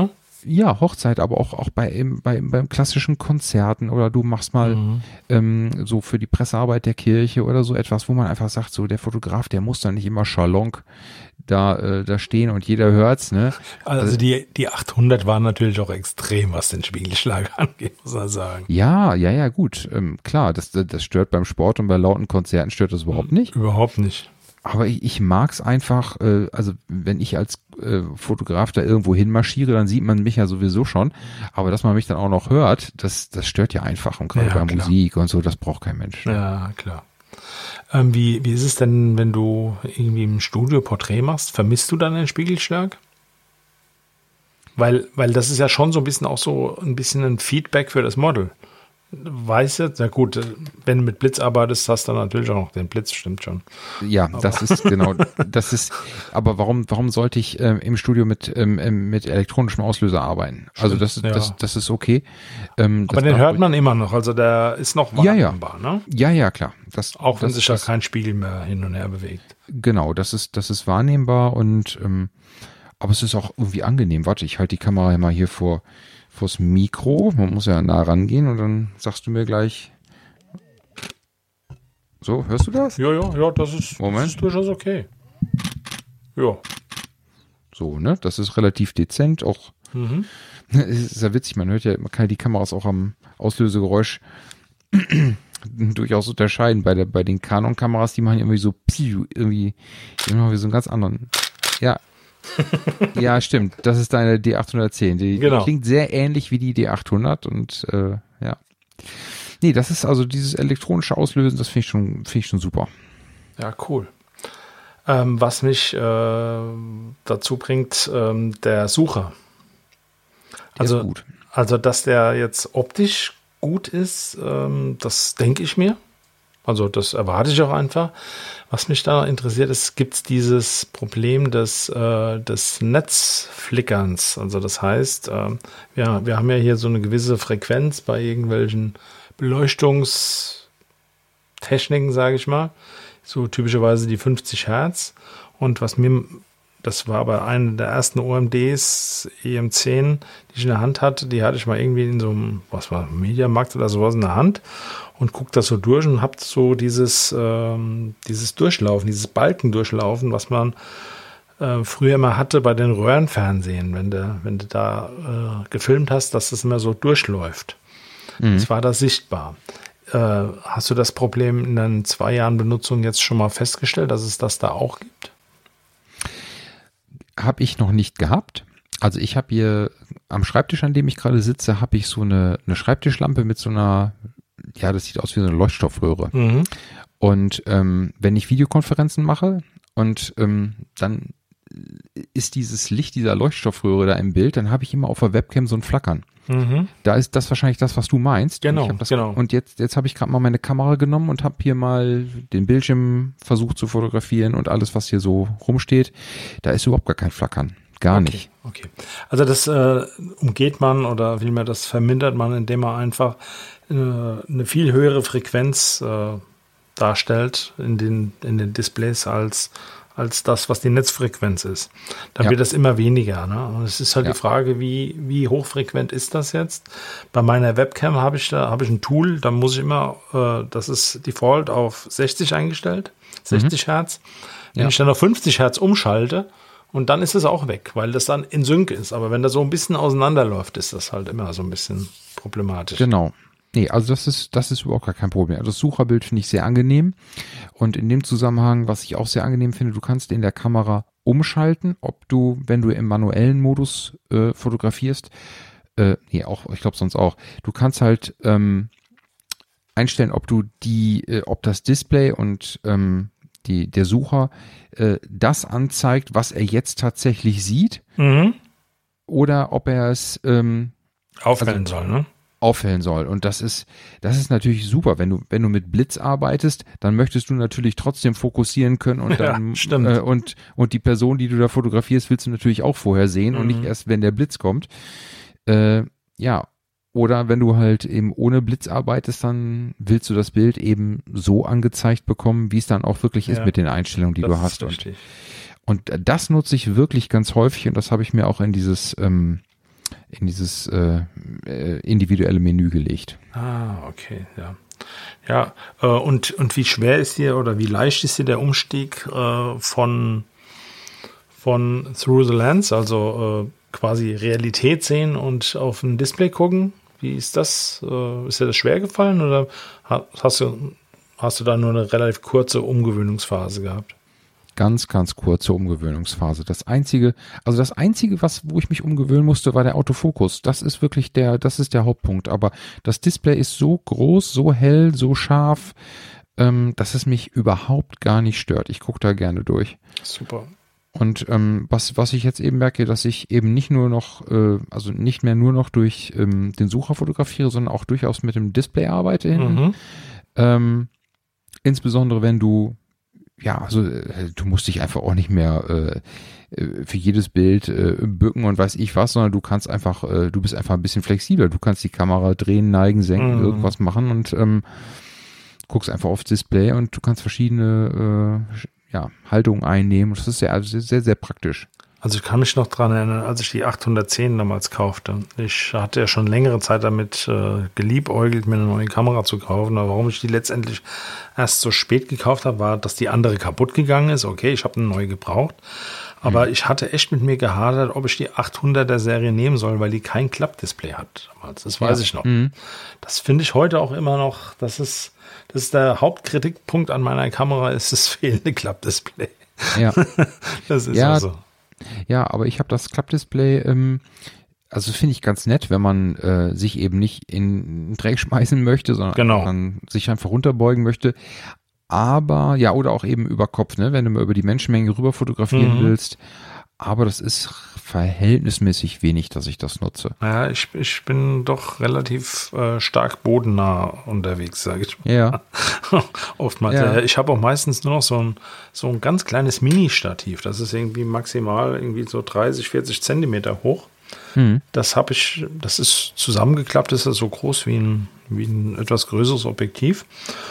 Speaker 3: ja, Hochzeit, aber auch, auch bei, im, bei, beim klassischen Konzerten oder du machst mal
Speaker 1: Mhm.
Speaker 3: ähm, so für die Pressearbeit der Kirche oder so etwas, wo man einfach sagt, so der Fotograf, der muss dann nicht immer schalonk da, äh, da stehen und jeder hört's, ne?
Speaker 1: Also die, die achthundert waren natürlich auch extrem, was den Spiegelschlag angeht, muss man sagen.
Speaker 3: Ja, ja, ja, gut, ähm, klar, das, das stört beim Sport und bei lauten Konzerten stört das überhaupt nicht.
Speaker 1: Überhaupt nicht.
Speaker 3: Aber ich, ich mag's einfach, äh, also wenn ich als äh, Fotograf da irgendwo hinmarschiere, dann sieht man mich ja sowieso schon. Aber dass man mich dann auch noch hört, das, das stört ja einfach. Und gerade
Speaker 1: Ja,
Speaker 3: bei
Speaker 1: klar.
Speaker 3: Musik und so, das braucht kein Mensch.
Speaker 1: Ja, klar. Ähm, wie, wie ist es denn, wenn du irgendwie im Studio Porträt machst? Vermisst du dann den Spiegelschlag? Weil, weil das ist ja schon so ein bisschen auch so ein bisschen ein Feedback für das Model. Weißt du, na gut, wenn du mit Blitz arbeitest, hast du dann natürlich auch noch den Blitz, stimmt schon.
Speaker 3: Ja, das ist genau, das ist, aber warum, warum sollte ich ähm, im Studio mit, ähm, ähm, mit elektronischem Auslöser arbeiten? Also das,
Speaker 1: Ja.
Speaker 3: das, das ist okay. Ähm,
Speaker 1: Aber
Speaker 3: das
Speaker 1: den
Speaker 3: darf-
Speaker 1: hört man immer noch, also der ist noch
Speaker 3: Ja, ja.
Speaker 1: wahrnehmbar, ne?
Speaker 3: Ja, ja, klar. Das,
Speaker 1: Auch wenn
Speaker 3: das,
Speaker 1: sich da
Speaker 3: das,
Speaker 1: kein Spiegel mehr hin und her bewegt.
Speaker 3: Genau, das ist, das ist wahrnehmbar und ähm, aber es ist auch irgendwie angenehm. Warte, ich halte die Kamera mal hier vor vors Mikro. Man muss ja nah rangehen und dann sagst du mir gleich. So, hörst du das?
Speaker 1: Ja, ja, ja, das ist,
Speaker 3: Moment.
Speaker 1: das ist durchaus okay. Ja.
Speaker 3: So, ne? Das ist relativ dezent. Auch
Speaker 1: Mhm.
Speaker 3: ist ja witzig, man hört ja, man kann ja die Kameras auch am Auslösegeräusch durchaus unterscheiden. Bei der, bei den Canon-Kameras, die machen irgendwie so piu, irgendwie, irgendwie so einen ganz anderen. Ja. Ja, stimmt. Das ist deine D achthundertzehn. Die,
Speaker 1: Genau.
Speaker 3: die klingt sehr ähnlich wie die D achthundert und äh, ja. Nee, das ist also dieses elektronische Auslösen, das finde ich schon, finde ich schon super.
Speaker 1: Ja, cool. Ähm, was mich äh, dazu bringt, ähm, der Sucher.
Speaker 3: Der
Speaker 1: Also,
Speaker 3: ist gut.
Speaker 1: also, dass der jetzt optisch gut ist, ähm, das denke ich mir. Also, das erwarte ich auch einfach. Was mich da interessiert ist, gibt es dieses Problem des, äh, des Netzflickerns. Also, das heißt, ähm, ja, wir haben ja hier so eine gewisse Frequenz bei irgendwelchen Beleuchtungstechniken, sage ich mal. So typischerweise die fünfzig Hertz. Und was mir, das war aber eine der ersten O M Ds, E M zehn, die ich in der Hand hatte, die hatte ich mal irgendwie in so einem, was war, Mediamarkt oder sowas in der Hand und guck das so durch und hab so dieses, ähm, dieses Durchlaufen, dieses Balkendurchlaufen, was man äh, früher immer hatte bei den Röhrenfernsehen, wenn du, wenn du da äh, gefilmt hast, dass das immer so durchläuft.
Speaker 3: Mhm.
Speaker 1: Das war da sichtbar. Äh, hast du das Problem in den zwei Jahren Benutzung jetzt schon mal festgestellt, dass es das da auch gibt?
Speaker 3: Habe ich noch nicht gehabt. Also ich habe hier am Schreibtisch, an dem ich gerade sitze, habe ich so eine, eine Schreibtischlampe mit so einer, ja, das sieht aus wie so eine Leuchtstoffröhre.
Speaker 1: Mhm.
Speaker 3: Und ähm, wenn ich Videokonferenzen mache und ähm, dann ist dieses Licht dieser Leuchtstoffröhre da im Bild, dann habe ich immer auf der Webcam so ein Flackern.
Speaker 1: Mhm.
Speaker 3: Da ist das wahrscheinlich das, was du meinst.
Speaker 1: Genau,
Speaker 3: Und ich hab das,
Speaker 1: genau.
Speaker 3: Und jetzt, jetzt habe ich gerade mal meine Kamera genommen und habe hier mal den Bildschirm versucht zu fotografieren und alles, was hier so rumsteht. Da ist überhaupt gar kein Flackern. Gar
Speaker 1: Okay,
Speaker 3: nicht.
Speaker 1: okay. Also das äh, umgeht man oder vielmehr das vermindert man, indem man einfach äh, eine viel höhere Frequenz äh, darstellt in den, in den Displays als, als das, was die Netzfrequenz ist. Dann
Speaker 3: Ja.
Speaker 1: wird das immer weniger. Ne? Und es ist halt
Speaker 3: Ja.
Speaker 1: die Frage, wie, wie hochfrequent ist das jetzt? Bei meiner Webcam habe ich da habe ich ein Tool, da muss ich immer, äh, das ist Default auf sechzig eingestellt, sechzig Hertz. Wenn
Speaker 3: Ja.
Speaker 1: ich dann auf fünfzig Hertz umschalte, und dann ist es auch weg, weil das dann in Sync ist. Aber wenn das so ein bisschen auseinanderläuft, ist das halt immer so ein bisschen problematisch.
Speaker 3: Genau. Nee, also das ist, das ist überhaupt gar kein Problem. Also das Sucherbild finde ich sehr angenehm. Und in dem Zusammenhang, was ich auch sehr angenehm finde, du kannst in der Kamera umschalten, ob du, wenn du im manuellen Modus äh, fotografierst, äh, nee, auch, ich glaube sonst auch, du kannst halt ähm, einstellen, ob du die, äh, ob das Display und ähm, die, der Sucher äh, das anzeigt, was er jetzt tatsächlich sieht,
Speaker 1: Mhm.
Speaker 3: oder ob er es ähm,
Speaker 1: Auffällen
Speaker 3: Also-
Speaker 1: soll, ne?
Speaker 3: auffällen soll. Und das ist, das ist natürlich super. Wenn du, wenn du mit Blitz arbeitest, dann möchtest du natürlich trotzdem fokussieren können und
Speaker 1: Ja,
Speaker 3: dann,
Speaker 1: stimmt.
Speaker 3: äh, und, und die Person, die du da fotografierst, willst du natürlich auch vorher sehen und
Speaker 1: Mhm.
Speaker 3: nicht erst, wenn der Blitz kommt. Äh, ja. Oder wenn du halt eben ohne Blitz arbeitest, dann willst du das Bild eben so angezeigt bekommen, wie es dann auch wirklich ist
Speaker 1: Ja.
Speaker 3: mit den Einstellungen, die
Speaker 1: Das
Speaker 3: du
Speaker 1: ist
Speaker 3: hast. Und,
Speaker 1: richtig.
Speaker 3: und das nutze ich wirklich ganz häufig und das habe ich mir auch in dieses, ähm, in dieses äh, äh, individuelle Menü gelegt.
Speaker 1: Ah, okay, ja. Ja, äh, und, und wie schwer ist dir oder wie leicht ist dir der Umstieg äh, von, von Through the Lens, also äh, quasi Realität sehen und auf ein Display gucken? Wie ist das? Äh, ist dir das schwer gefallen oder hast du, hast du da nur eine relativ kurze Umgewöhnungsphase gehabt?
Speaker 3: Ganz, ganz kurze Umgewöhnungsphase. Das einzige, also das einzige, was, wo ich mich umgewöhnen musste, war der Autofokus. Das ist wirklich der, das ist der Hauptpunkt. Aber das Display ist so groß, so hell, so scharf, ähm, dass es mich überhaupt gar nicht stört. Ich gucke da gerne durch.
Speaker 1: Super.
Speaker 3: Und ähm, was, was ich jetzt eben merke, dass ich eben nicht nur noch, äh, also nicht mehr nur noch durch ähm, den Sucher fotografiere, sondern auch durchaus mit dem Display arbeite hinten.
Speaker 1: Mhm.
Speaker 3: Ähm, insbesondere wenn du Ja, also du musst dich einfach auch nicht mehr äh, für jedes Bild äh, bücken und weiß ich was, sondern du kannst einfach, äh, du bist einfach ein bisschen flexibler. Du kannst die Kamera drehen, neigen, senken,
Speaker 1: Mhm.
Speaker 3: irgendwas machen und ähm, guckst einfach aufs Display und du kannst verschiedene äh, ja, Haltungen einnehmen. Das ist sehr, also sehr, sehr praktisch.
Speaker 1: Also ich kann mich noch dran erinnern, als ich die achthundertzehn damals kaufte. Ich hatte ja schon längere Zeit damit äh, geliebäugelt, mir eine neue Kamera zu kaufen. Aber warum ich die letztendlich erst so spät gekauft habe, war, dass die andere kaputt gegangen ist. Okay, ich habe eine neue gebraucht. Aber mhm. ich hatte echt mit mir gehadert, ob ich die achthunderter Serie nehmen soll, weil die kein Klappdisplay hat damals. Das weiß
Speaker 3: Ja.
Speaker 1: ich noch.
Speaker 3: Mhm.
Speaker 1: Das finde ich heute auch immer noch, das ist, das ist der Hauptkritikpunkt an meiner Kamera, ist das fehlende Klappdisplay.
Speaker 3: Ja,
Speaker 1: Das ist
Speaker 3: Ja,
Speaker 1: also.
Speaker 3: ja, aber ich habe das Klappdisplay, ähm, also finde ich ganz nett, wenn man äh, sich eben nicht in den Dreck schmeißen möchte, sondern
Speaker 1: Genau.
Speaker 3: man sich einfach runterbeugen möchte. Aber, ja, oder auch eben über Kopf, ne, wenn du mal über die Menschenmenge rüber fotografieren
Speaker 1: Mhm.
Speaker 3: willst. Aber das ist verhältnismäßig wenig, dass ich das nutze.
Speaker 1: Ja, ich, ich bin doch relativ äh, stark bodennah unterwegs, sage ich mal.
Speaker 3: Ja,
Speaker 1: Oftmals.
Speaker 3: Ja.
Speaker 1: Äh, Ich habe auch meistens nur noch so ein, so ein ganz kleines Mini-Stativ. Das ist irgendwie maximal irgendwie so dreißig, vierzig Zentimeter hoch.
Speaker 3: hm.
Speaker 1: Das habe ich, das ist zusammengeklappt, das ist so groß wie ein, wie ein etwas größeres Objektiv.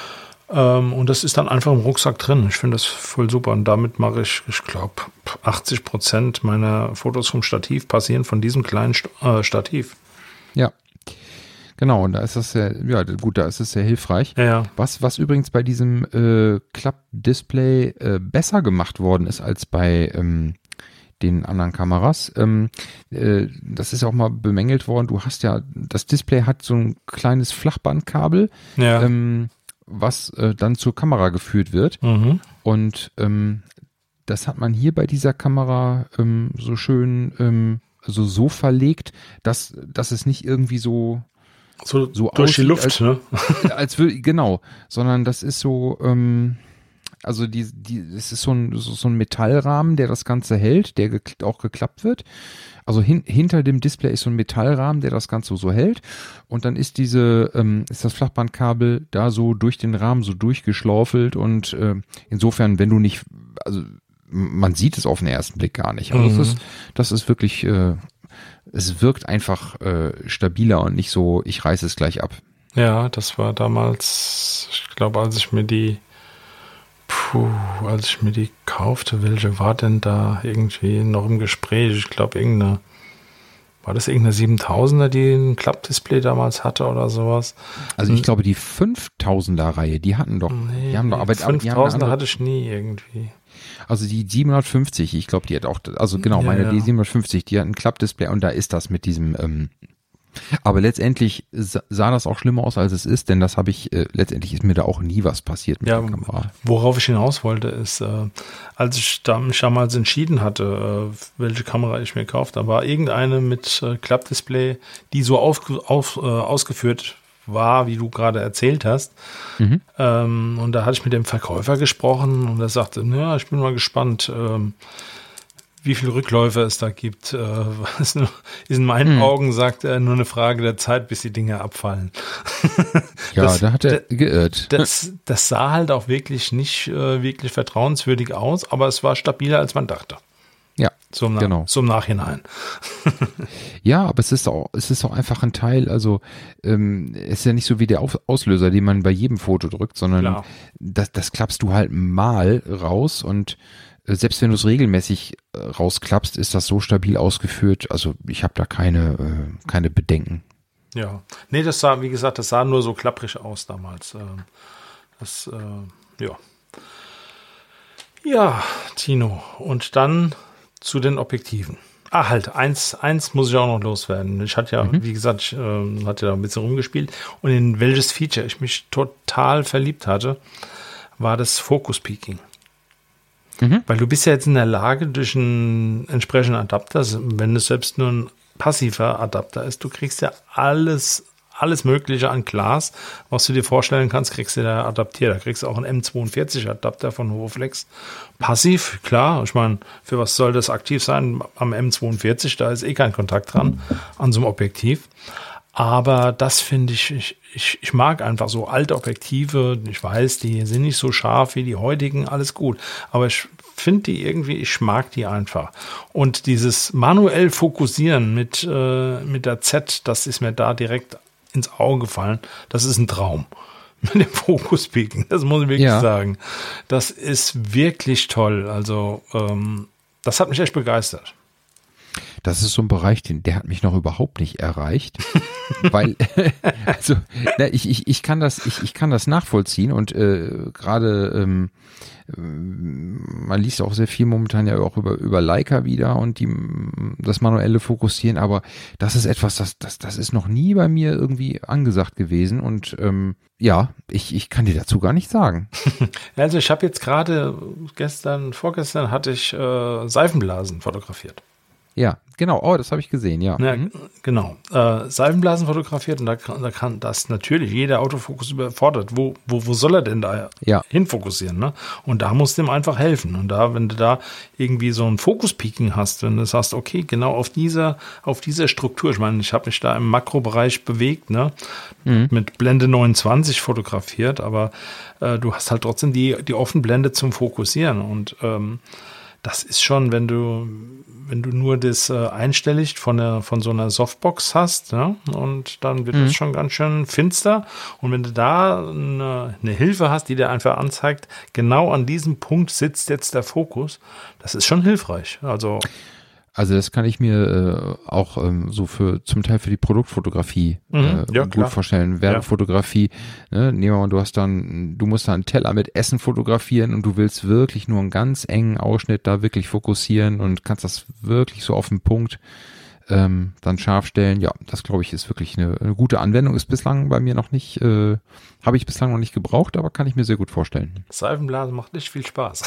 Speaker 1: Ähm, und das ist dann einfach im Rucksack drin. Ich finde das voll super. Und damit mache ich, ich glaube, achtzig Prozent meiner Fotos vom Stativ passieren von diesem kleinen St äh, Stativ.
Speaker 3: Ja. Genau, und da ist das sehr, ja gut, da ist es sehr hilfreich.
Speaker 1: Ja, ja.
Speaker 3: Was, was übrigens bei diesem äh, Klappdisplay äh, besser gemacht worden ist als bei ähm, den anderen Kameras, ähm, äh, das ist ja auch mal bemängelt worden, du hast ja, das Display hat so ein kleines Flachbandkabel,
Speaker 1: Ja.
Speaker 3: ähm, was äh, dann zur Kamera geführt wird.
Speaker 1: Mhm.
Speaker 3: Und ähm, das hat man hier bei dieser Kamera ähm, so schön ähm, also so verlegt, dass, dass es nicht irgendwie so
Speaker 1: So,
Speaker 3: So
Speaker 1: durch die
Speaker 3: aussieht,
Speaker 1: Luft,
Speaker 3: als-
Speaker 1: ne?
Speaker 3: als will, genau, sondern das ist so, ähm, also die, die, es ist so ein, so, so ein Metallrahmen, der das Ganze hält, der gekl- auch geklappt wird. Also hin, hinter dem Display ist so ein Metallrahmen, der das Ganze so hält. Und dann ist diese, ähm, ist das Flachbandkabel da so durch den Rahmen so durchgeschlaufelt und äh, insofern, wenn du nicht, also man sieht es auf den ersten Blick gar nicht. Also
Speaker 1: Mhm.
Speaker 3: das ist, das ist wirklich, äh, es wirkt einfach äh, stabiler und nicht so, ich reiße es gleich ab.
Speaker 1: Ja, das war damals, ich glaube, als ich mir die, puh, als ich mir die kaufte, welche war denn da irgendwie noch im Gespräch? Ich glaube, irgendeine, war das irgendeine siebentausender, die ein Klappdisplay damals hatte oder sowas?
Speaker 3: Also ich glaube, die fünftausender-Reihe, die hatten doch,
Speaker 1: Nee,
Speaker 3: die haben doch, aber, aber die haben eine
Speaker 1: fünftausender
Speaker 3: andere,
Speaker 1: hatte ich nie irgendwie.
Speaker 3: also die siebenhundertfünfzig, ich glaube, die hat auch, also genau,
Speaker 1: Ja,
Speaker 3: meine
Speaker 1: ja.
Speaker 3: die siebenhundertfünfzig, die hat ein Klappdisplay und da ist das mit diesem, ähm, aber letztendlich sa- sah das auch schlimmer aus, als es ist, denn das habe ich, äh, letztendlich ist mir da auch nie was passiert mit
Speaker 1: Ja,
Speaker 3: der Kamera.
Speaker 1: worauf ich hinaus wollte, ist, äh, als ich da, mich damals entschieden hatte, äh, welche Kamera ich mir kaufe, da war irgendeine mit äh, Klappdisplay, die so auf, auf, äh, ausgeführt war, wie du gerade erzählt hast.
Speaker 3: Mhm.
Speaker 1: Ähm, und da hatte ich mit dem Verkäufer gesprochen und er sagte, ja, ich bin mal gespannt, ähm, wie viele Rückläufe es da gibt. Äh, was nur- ist in meinen
Speaker 3: Mhm.
Speaker 1: Augen, sagt er, nur eine Frage der Zeit, bis die Dinge abfallen.
Speaker 3: Ja,
Speaker 1: Das-
Speaker 3: da hat er geirrt.
Speaker 1: Das, das sah halt auch wirklich nicht äh, wirklich vertrauenswürdig aus, aber es war stabiler, als man dachte.
Speaker 3: Ja,
Speaker 1: So im, Na
Speaker 3: genau.
Speaker 1: so im Nachhinein.
Speaker 3: Ja, aber es ist auch, es ist auch einfach ein Teil, also ähm, es ist ja nicht so wie der Auf Auslöser, den man bei jedem Foto drückt, sondern
Speaker 1: Klar.
Speaker 3: das, das klappst du halt mal raus und äh, selbst wenn du es regelmäßig äh, rausklappst, ist das so stabil ausgeführt. Also ich habe da keine, äh, keine Bedenken.
Speaker 1: Ja, nee, das sah, wie gesagt, das sah nur so klapprig aus damals. Ähm, Das, äh, ja. Ja, Tino. Und dann zu den Objektiven. Ah, halt, eins, eins muss ich auch noch loswerden. Ich hatte ja, mhm. wie gesagt, ich äh, hatte da ein bisschen rumgespielt. Und in welches Feature ich mich total verliebt hatte, war das Focus Peaking. Mhm. Weil du bist ja jetzt in der Lage, durch einen entsprechenden Adapter, wenn es selbst nur ein passiver Adapter ist, du kriegst ja alles Alles Mögliche an Glas, was du dir vorstellen kannst, kriegst du da adaptiert. Da kriegst du auch einen M zweiundvierzig Adapter von Hovoflex. Passiv, klar. Ich meine, für was soll das aktiv sein? Am M zweiundvierzig, da ist eh kein Kontakt dran an so einem Objektiv. Aber das finde ich, ich, ich, ich mag einfach so alte Objektive. Ich weiß, die sind nicht so scharf wie die heutigen, alles gut. Aber ich finde die irgendwie, ich mag die einfach. Und dieses manuell Fokussieren mit, äh, mit der Z, das ist mir da direkt ins Auge gefallen. Das ist ein Traum. Mit dem Focus Peaking, das muss ich wirklich ja. sagen. Das ist wirklich toll. Also, ähm, das hat mich echt begeistert.
Speaker 3: Das ist so ein Bereich, den, der hat mich noch überhaupt nicht erreicht, weil, also, na, ich, ich, ich kann das, ich, ich kann das nachvollziehen und äh, gerade, ähm, man liest auch sehr viel momentan ja auch über, über Leica wieder und die, das manuelle Fokussieren, aber das ist etwas, das, das, das ist noch nie bei mir irgendwie angesagt gewesen und ähm, ja, ich, ich kann dir dazu gar nichts sagen.
Speaker 1: Also ich habe jetzt gerade gestern, vorgestern hatte ich äh, Seifenblasen fotografiert.
Speaker 3: Ja, genau. Oh, das habe ich gesehen, ja.
Speaker 1: ja
Speaker 3: mhm.
Speaker 1: Genau. Äh, Seifenblasen fotografiert und da kann, da kann das natürlich jeder Autofokus überfordert. Wo, wo, wo soll er denn da
Speaker 3: ja.
Speaker 1: hinfokussieren? Ne? Und da musst du ihm einfach helfen. Und da, wenn du da irgendwie so ein Fokus-Peaking hast, wenn du sagst, okay, genau auf dieser, auf dieser Struktur, ich meine, ich habe mich da im Makrobereich bewegt, ne? Mhm. Mit Blende neunundzwanzig fotografiert, aber äh, du hast halt trotzdem die, die Offenblende zum Fokussieren. Und ähm, das ist schon, wenn du, wenn du nur das äh, einstellig von, der, von so einer Softbox hast, ja, und dann wird mhm. das schon ganz schön finster. Und wenn du da eine, eine Hilfe hast, die dir einfach anzeigt, genau an diesem Punkt sitzt jetzt der Fokus, das ist schon hilfreich. Also,
Speaker 3: also das kann ich mir äh, auch ähm, so für zum Teil für die Produktfotografie äh,
Speaker 1: mhm, ja,
Speaker 3: gut
Speaker 1: klar.
Speaker 3: vorstellen. Werbefotografie, ja. ne, nehmen wir mal, du hast dann, du musst da einen Teller mit Essen fotografieren und du willst wirklich nur einen ganz engen Ausschnitt da wirklich fokussieren und kannst das wirklich so auf den Punkt ähm, dann scharf stellen. Ja, das glaube ich ist wirklich eine, eine gute Anwendung. Ist bislang bei mir noch nicht, äh, habe ich bislang noch nicht gebraucht, aber kann ich mir sehr gut vorstellen.
Speaker 1: Seifenblasen macht nicht viel Spaß.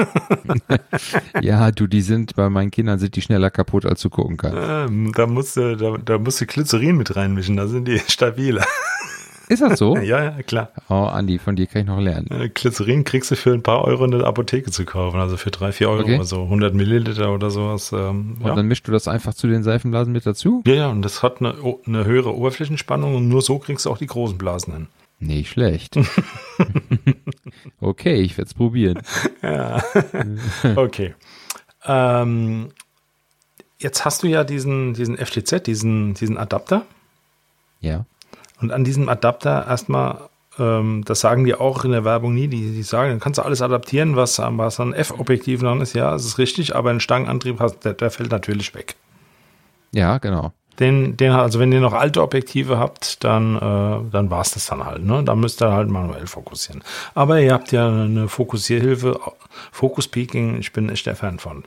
Speaker 3: Ja, du, die sind, bei meinen Kindern sind die schneller kaputt, als du gucken kannst.
Speaker 1: Ähm, da musst du, da, da musst du Glycerin mit reinmischen, da sind die stabiler.
Speaker 3: Ist das so?
Speaker 1: Ja, ja, klar.
Speaker 3: Oh, Andi, von dir kann ich noch lernen.
Speaker 1: Äh, Glycerin kriegst du für ein paar Euro in der Apotheke zu kaufen, also für drei, vier Euro, okay. Also hundert Milliliter oder sowas. Ähm,
Speaker 3: und
Speaker 1: ja.
Speaker 3: dann mischst du das einfach zu den Seifenblasen mit dazu?
Speaker 1: Ja, ja, und das hat eine, eine höhere Oberflächenspannung und nur so kriegst du auch die großen Blasen hin.
Speaker 3: Nicht schlecht. Okay, ich werde es probieren.
Speaker 1: Ja, okay. ähm, jetzt hast du ja diesen, diesen F T Z, diesen, diesen Adapter.
Speaker 3: Ja.
Speaker 1: Und an diesem Adapter erstmal, ähm, das sagen die auch in der Werbung nie, die, die sagen, dann kannst du alles adaptieren, was, was an F-Objektiv dran ist. Ja, das ist richtig, aber ein Stangenantrieb, hast, der, der fällt natürlich weg.
Speaker 3: Ja, genau.
Speaker 1: Den, den, also wenn ihr noch alte Objektive habt, dann, äh, dann war es das dann halt. Ne? Da müsst ihr halt manuell fokussieren. Aber ihr habt ja eine Fokussierhilfe, Focus Peaking, ich bin echt der Fan von.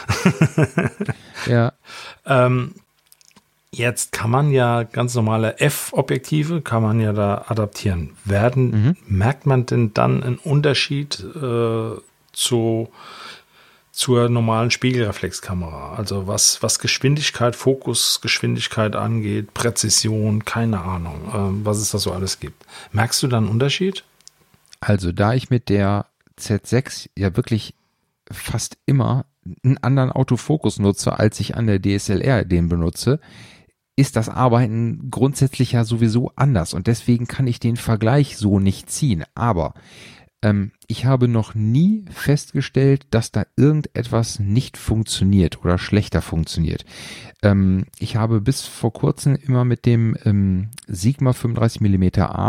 Speaker 3: Ja.
Speaker 1: ähm, Jetzt kann man ja ganz normale F-Objektive, kann man ja da adaptieren. Werden, mhm. merkt man denn dann einen Unterschied äh, zu, zur normalen Spiegelreflexkamera? Also was, was Geschwindigkeit, Fokusgeschwindigkeit angeht, Präzision, keine Ahnung, äh, was es da so alles gibt. Merkst du da einen Unterschied?
Speaker 3: Also da ich mit der Z sechs ja wirklich fast immer einen anderen Autofokus nutze, als ich an der D S L R den benutze, ist das Arbeiten grundsätzlich ja sowieso anders und deswegen kann ich den Vergleich so nicht ziehen. Aber ähm, ich habe noch nie festgestellt, dass da irgendetwas nicht funktioniert oder schlechter funktioniert. Ähm, ich habe bis vor kurzem immer mit dem ähm, Sigma fünfunddreißig Millimeter Art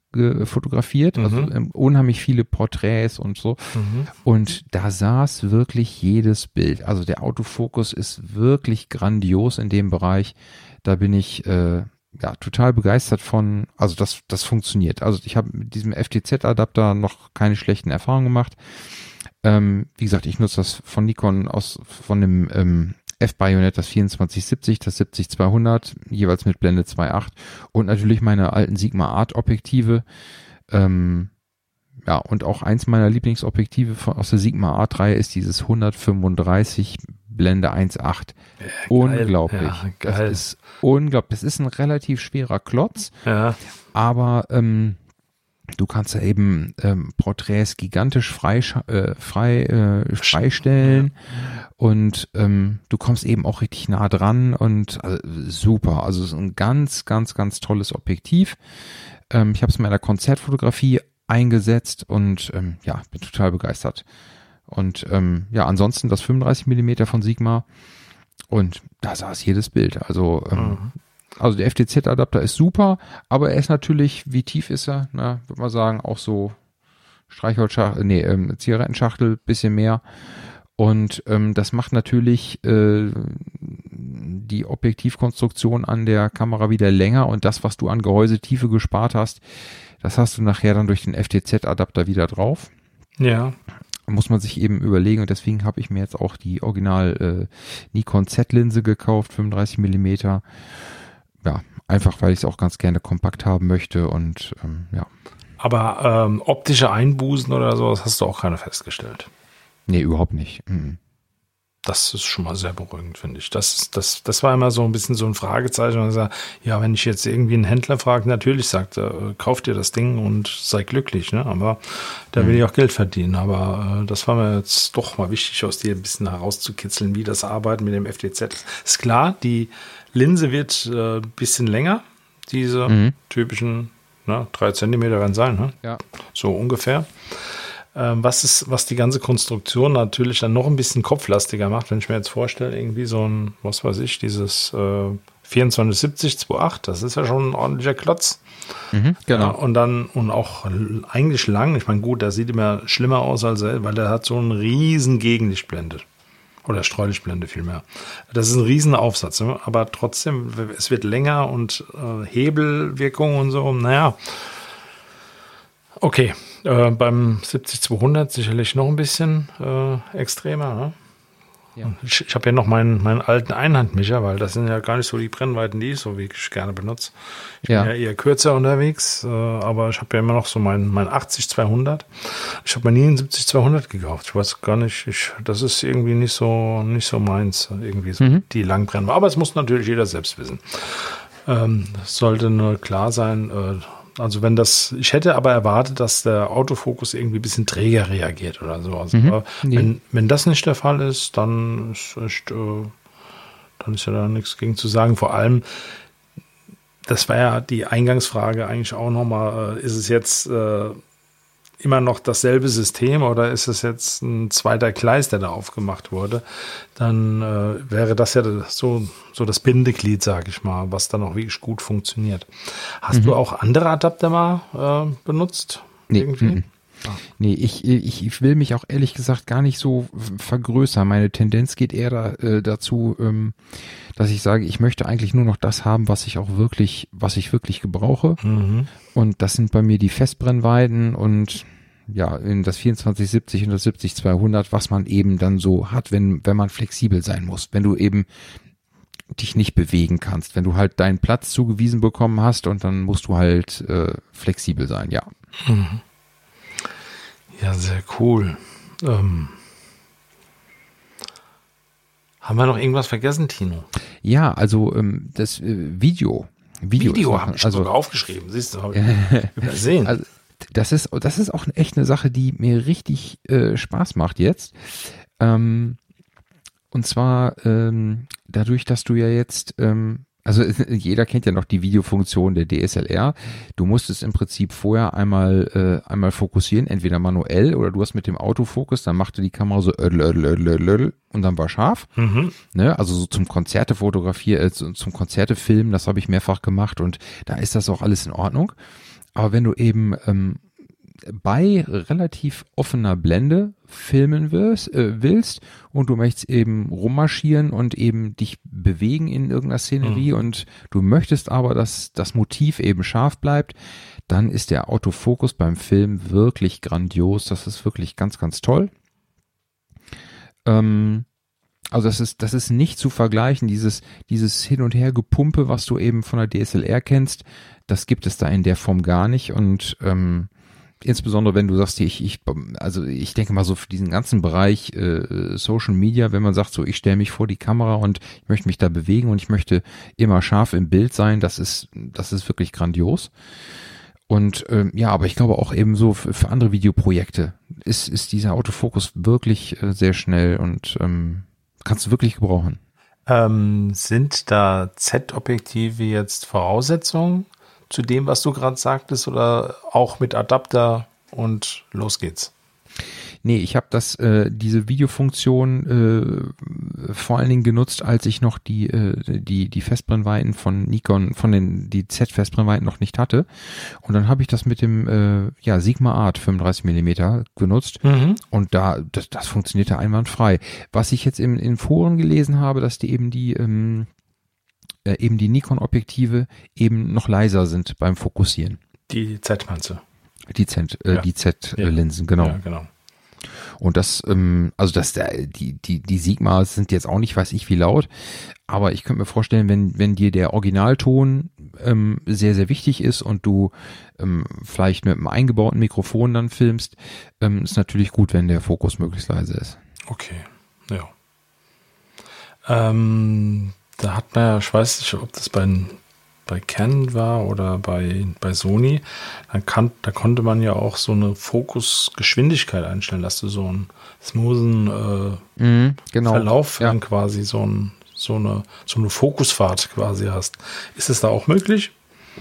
Speaker 3: ge- fotografiert,
Speaker 1: Mhm.
Speaker 3: also ähm, unheimlich viele Porträts und so.
Speaker 1: Mhm.
Speaker 3: Und da saß wirklich jedes Bild. Also der Autofokus ist wirklich grandios in dem Bereich. Da bin ich äh, ja total begeistert von. Also das, das funktioniert. Also ich habe mit diesem F T Z-Adapter noch keine schlechten Erfahrungen gemacht. Ähm, wie gesagt, ich nutze das von Nikon aus von dem ähm, F-Bayonet, das vierundzwanzig siebzig, das siebzig zweihundert, jeweils mit Blende zwei Komma acht und natürlich meine alten Sigma Art Objektive. Ähm, ja, und auch eins meiner Lieblingsobjektive von, aus der Sigma Art-Reihe ist dieses hundertfünfunddreißig Blende eins Komma acht.
Speaker 1: Ja,
Speaker 3: Unglaublich.
Speaker 1: Ja, geil.
Speaker 3: Das ist unglaublich. Das ist ein relativ schwerer Klotz,
Speaker 1: Ja.
Speaker 3: aber ähm, du kannst ja eben ähm, Porträts gigantisch frei, äh, frei äh, freistellen und ähm, du kommst eben auch richtig nah dran und also, super. Also es ist ein ganz, ganz, ganz tolles Objektiv. Ähm, ich habe es mal in der Konzertfotografie eingesetzt und ähm, ja, bin total begeistert. Und ähm, ja, ansonsten das fünfunddreißig Millimeter von Sigma und da saß jedes Bild. Also ähm,
Speaker 1: Mhm.
Speaker 3: Also der F T Z-Adapter ist super, aber er ist natürlich, wie tief ist er? Na, würde man sagen, auch so Streichholzschachtel, nee, ähm, Zigarettenschachtel, bisschen mehr. Und ähm, das macht natürlich äh, die Objektivkonstruktion an der Kamera wieder länger und das, was du an Gehäusetiefe gespart hast, das hast du nachher dann durch den F T Z-Adapter wieder drauf.
Speaker 1: Ja.
Speaker 3: Muss man sich eben überlegen und deswegen habe ich mir jetzt auch die Original äh, Nikon Z-Linse gekauft, fünfunddreißig Millimeter. Ja, einfach weil ich es auch ganz gerne kompakt haben möchte und ähm, ja.
Speaker 1: Aber ähm, optische Einbußen oder sowas hast du auch keine festgestellt.
Speaker 3: Nee, überhaupt nicht. Mhm.
Speaker 1: Das ist schon mal sehr beruhigend, finde ich. Das, das, das war immer so ein bisschen so ein Fragezeichen. Und sag, ja, wenn ich jetzt irgendwie einen Händler frage, natürlich sagt er, äh, kauf dir das Ding und sei glücklich. Ne? Aber da will ich auch Geld verdienen. Aber äh, das war mir jetzt doch mal wichtig, aus dir ein bisschen herauszukitzeln, wie das Arbeiten mit dem F T Z ist. Ist klar, die Linse wird ein äh, bisschen länger. Diese
Speaker 3: Mhm.
Speaker 1: typischen ne, drei Zentimeter werden sein. Ne?
Speaker 3: Ja.
Speaker 1: So ungefähr. Was ist, was die ganze Konstruktion natürlich dann noch ein bisschen kopflastiger macht, wenn ich mir jetzt vorstelle, irgendwie so ein, was weiß ich, dieses äh, vierundzwanzig siebzig zwei Komma acht, das ist ja schon ein ordentlicher Klotz.
Speaker 3: Mhm, genau.
Speaker 1: Ja, und dann, und auch eigentlich lang, ich meine, gut, der sieht immer schlimmer aus als er, weil der hat so einen riesen Gegenlichtblende. Oder Streulichtblende vielmehr. Das ist ein riesen Aufsatz, ne? Aber trotzdem, es wird länger und äh, Hebelwirkung und so, naja. Okay, äh, beim siebzig zweihundert sicherlich noch ein bisschen äh, extremer. Ne?
Speaker 3: Ja.
Speaker 1: Ich, ich habe ja noch meinen, meinen alten Einhandmischer, weil das sind ja gar nicht so die Brennweiten, die ich so wirklich gerne benutze. Ich
Speaker 3: Ja.
Speaker 1: bin ja eher kürzer unterwegs, äh, aber ich habe ja immer noch so meinen mein achtzig zweihundert. Ich habe mir nie einen siebzig zweihundert gekauft. Ich weiß gar nicht, ich, das ist irgendwie nicht so, nicht so meins, irgendwie so
Speaker 3: Mhm.
Speaker 1: die Langbrennweite. Aber es muss natürlich jeder selbst wissen. Ähm, es sollte nur klar sein, äh, also wenn das, ich hätte aber erwartet, dass der Autofokus irgendwie ein bisschen träger reagiert oder so. Also
Speaker 3: Mhm.
Speaker 1: aber
Speaker 3: Nee.
Speaker 1: wenn, wenn das nicht der Fall ist, dann ist echt, äh, dann ist ja da nichts gegen zu sagen. Vor allem, das war ja die Eingangsfrage eigentlich auch nochmal, äh, ist es jetzt äh, immer noch dasselbe System oder ist es jetzt ein zweiter Gleis, der da aufgemacht wurde? Dann äh, wäre das ja so, so das Bindeglied, sage ich mal, was dann auch wirklich gut funktioniert. Hast
Speaker 3: Mhm.
Speaker 1: du auch andere Adapter mal äh, benutzt?
Speaker 3: Nee,
Speaker 1: Irgendwie?
Speaker 3: mhm. Nee, ich, ich, ich will mich auch ehrlich gesagt gar nicht so vergrößern. Meine Tendenz geht eher da, äh, dazu, ähm, dass ich sage, ich möchte eigentlich nur noch das haben, was ich auch wirklich, was ich wirklich gebrauche.
Speaker 1: Mhm.
Speaker 3: Und das sind bei mir die Festbrennweiten und ja, in das vierundzwanzig siebzig und das siebzig zweihundert, was man eben dann so hat, wenn, wenn man flexibel sein muss. Wenn du eben dich nicht bewegen kannst, wenn du halt deinen Platz zugewiesen bekommen hast und dann musst du halt äh, flexibel sein, ja.
Speaker 1: Mhm. Ja, sehr cool. Ähm, haben wir noch irgendwas vergessen, Tino?
Speaker 3: Ja, also ähm, das äh, Video. Video,
Speaker 1: Video
Speaker 3: ist noch-
Speaker 1: habe ich
Speaker 3: also,
Speaker 1: sogar aufgeschrieben. Siehst du, habe ich übersehen.
Speaker 3: also das ist, das ist auch echt eine Sache, die mir richtig äh, Spaß macht jetzt. Ähm, und zwar ähm, dadurch, dass du ja jetzt, ähm, also jeder kennt ja noch die Videofunktion der D S L R. Du musstest im Prinzip vorher einmal äh, einmal fokussieren, entweder manuell oder du hast mit dem Autofokus, dann machte die Kamera so ödl, ödl, ödl, ödl, und dann war scharf.
Speaker 1: Mhm.
Speaker 3: Ne, also so zum Konzerte fotografieren, äh, zum Konzerte filmen, das habe ich mehrfach gemacht und da ist das auch alles in Ordnung. Aber wenn du eben ähm, bei relativ offener Blende filmen wirst, äh, willst und du möchtest eben rummarschieren und eben dich bewegen in irgendeiner Szenerie
Speaker 1: Mhm.
Speaker 3: und du möchtest aber, dass das Motiv eben scharf bleibt, dann ist der Autofokus beim Film wirklich grandios. Das ist wirklich ganz, ganz toll. Ähm, also das ist, das ist nicht zu vergleichen, dieses, dieses Hin- und Her-Gepumpe, was du eben von der D S L R kennst, das gibt es da in der Form gar nicht und ähm, insbesondere wenn du sagst, ich, ich, also ich denke mal so für diesen ganzen Bereich äh, Social Media, wenn man sagt so, ich stelle mich vor die Kamera und ich möchte mich da bewegen und ich möchte immer scharf im Bild sein, das ist, das ist wirklich grandios. Und ähm, ja, aber ich glaube auch eben so für, für andere Videoprojekte ist, ist dieser Autofokus wirklich äh, sehr schnell und ähm, kannst du wirklich gebrauchen.
Speaker 1: Ähm, sind da Z-Objektive jetzt Voraussetzungen zu dem, was du gerade sagtest, oder auch mit Adapter und los geht's?
Speaker 3: Nee, ich habe das äh, diese Videofunktion äh, vor allen Dingen genutzt, als ich noch die äh, die die Festbrennweiten von Nikon, von den die Z-Festbrennweiten noch nicht hatte. Und dann habe ich das mit dem äh, ja Sigma Art fünfunddreißig Millimeter genutzt
Speaker 1: Mhm.
Speaker 3: und da das, das funktionierte einwandfrei. Was ich jetzt in, in Foren gelesen habe, dass die eben die ähm, äh, eben die Nikon-Objektive eben noch leiser sind beim Fokussieren.
Speaker 1: Die Z-Manze.
Speaker 3: Die Z äh,
Speaker 1: Ja.
Speaker 3: die Z-Linsen, genau.
Speaker 1: Ja, genau.
Speaker 3: Und das, ähm, also das, der, die, die, die Sigmas sind jetzt auch nicht, weiß ich wie laut, aber ich könnte mir vorstellen, wenn, wenn dir der Originalton ähm, sehr, sehr wichtig ist und du ähm, vielleicht mit einem eingebauten Mikrofon dann filmst, ähm, ist natürlich gut, wenn der Fokus möglichst leise ist.
Speaker 1: Okay, ja. Ähm, da hat man ja, ich weiß nicht, ob das bei, bei Canon war oder bei, bei Sony, dann kann, da konnte man ja auch so eine Fokusgeschwindigkeit einstellen, dass du so einen smoothen äh,
Speaker 3: Mhm, genau.
Speaker 1: Verlauf
Speaker 3: Ja.
Speaker 1: dann quasi so, ein, so, eine, so eine Fokusfahrt quasi hast. Ist es da auch möglich?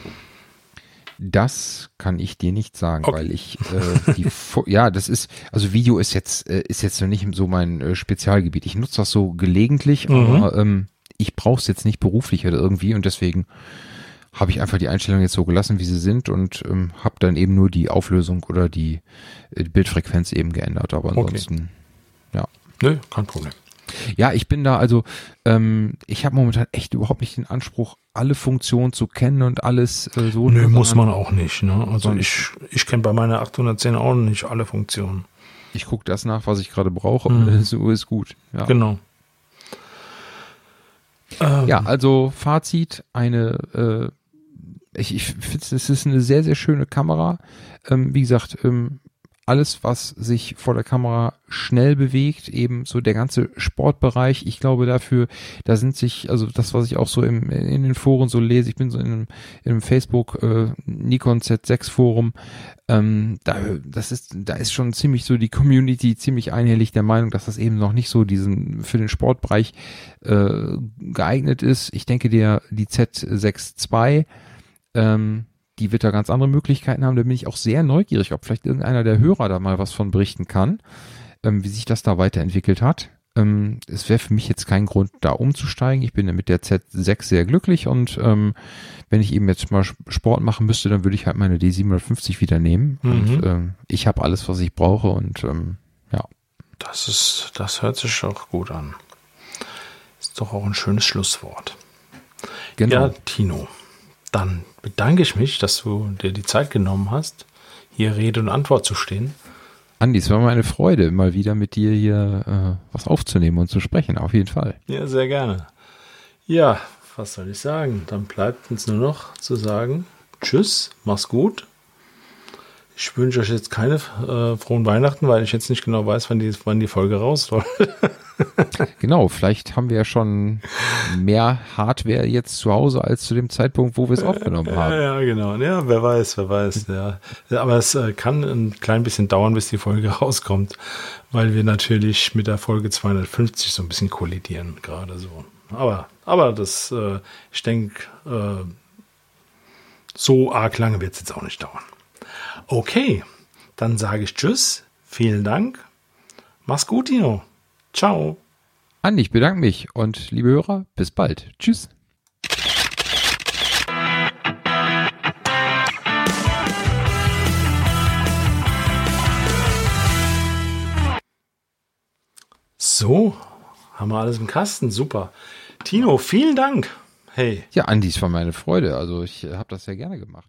Speaker 3: Das kann ich dir nicht sagen,
Speaker 1: Okay.
Speaker 3: weil ich äh, die Fo- ja, das ist also Video ist jetzt äh, ist jetzt noch nicht so mein äh, Spezialgebiet. Ich nutze das so gelegentlich,
Speaker 1: Mhm.
Speaker 3: aber ähm, ich brauche es jetzt nicht beruflich oder irgendwie und deswegen habe ich einfach die Einstellungen jetzt so gelassen, wie sie sind und ähm, habe dann eben nur die Auflösung oder die äh, Bildfrequenz eben geändert. Aber
Speaker 1: Okay.
Speaker 3: ansonsten, ja.
Speaker 1: Nö, kein Problem.
Speaker 3: Ja, ich bin da also, ähm, ich habe momentan echt überhaupt nicht den Anspruch, alle Funktionen zu kennen und alles äh, so.
Speaker 1: Nö, muss
Speaker 3: sondern
Speaker 1: man auch nicht. Ne? Also
Speaker 3: sondern
Speaker 1: ich, ich kenne bei meiner achthundertzehn auch nicht alle Funktionen.
Speaker 3: Ich gucke das nach, was ich gerade brauche
Speaker 1: Mhm.
Speaker 3: und so ist gut. Ja.
Speaker 1: Genau. Ähm,
Speaker 3: Ja, also Fazit, eine, äh, ich, ich finde, es ist eine sehr, sehr schöne Kamera. Ähm, wie gesagt, ähm, alles, was sich vor der Kamera schnell bewegt, eben so der ganze Sportbereich, ich glaube dafür, da sind sich, also das, was ich auch so im, in den Foren so lese, ich bin so in einem, in einem Facebook äh, Nikon Z sechs Forum, ähm, da, das ist, da ist schon ziemlich so die Community ziemlich einhellig der Meinung, dass das eben noch nicht so diesen, für den Sportbereich äh, geeignet ist. Ich denke, der, die Z sechs zwei, ähm, die wird da ganz andere Möglichkeiten haben. Da bin ich auch sehr neugierig, ob vielleicht irgendeiner der Hörer da mal was von berichten kann, ähm, wie sich das da weiterentwickelt hat. Ähm, es wäre für mich jetzt kein Grund, da umzusteigen. Ich bin ja mit der Z sechs sehr glücklich und ähm, wenn ich eben jetzt mal Sport machen müsste, dann würde ich halt meine D siebenhundertfünfzig wieder nehmen.
Speaker 1: Mhm.
Speaker 3: Und ähm, ich habe alles, was ich brauche und ähm, ja.
Speaker 1: Das ist, das hört sich auch gut an. Ist doch auch ein schönes Schlusswort.
Speaker 3: Genau.
Speaker 1: Ja, Tino, dann bedanke ich mich, dass du dir die Zeit genommen hast, hier Rede und Antwort zu stehen.
Speaker 3: Andi, es war mir eine Freude, mal wieder mit dir hier äh, was aufzunehmen und zu sprechen, auf jeden Fall.
Speaker 1: Ja, sehr gerne. Ja, was soll ich sagen? Dann bleibt uns nur noch zu sagen, tschüss, mach's gut. Ich wünsche euch jetzt keine äh, frohen Weihnachten, weil ich jetzt nicht genau weiß, wann die, wann die Folge raus soll.
Speaker 3: Genau, vielleicht haben wir ja schon mehr Hardware jetzt zu Hause als zu dem Zeitpunkt, wo wir es aufgenommen haben.
Speaker 1: Ja, ja, genau. Ja, wer weiß, wer weiß. Ja. Aber es äh, kann ein klein bisschen dauern, bis die Folge rauskommt, weil wir natürlich mit der Folge zweihundertfünfzig so ein bisschen kollidieren, gerade so. Aber, aber das, äh, ich denke, äh, so arg lange wird es jetzt auch nicht dauern. Okay, dann sage ich Tschüss, vielen Dank, mach's gut, Dino. Ciao.
Speaker 3: Andi, ich bedanke mich und liebe Hörer, bis bald. Tschüss.
Speaker 1: So, haben wir alles im Kasten. Super. Tino, vielen Dank. Hey.
Speaker 3: Ja, Andi, es war meine Freude. Also ich habe das sehr gerne gemacht.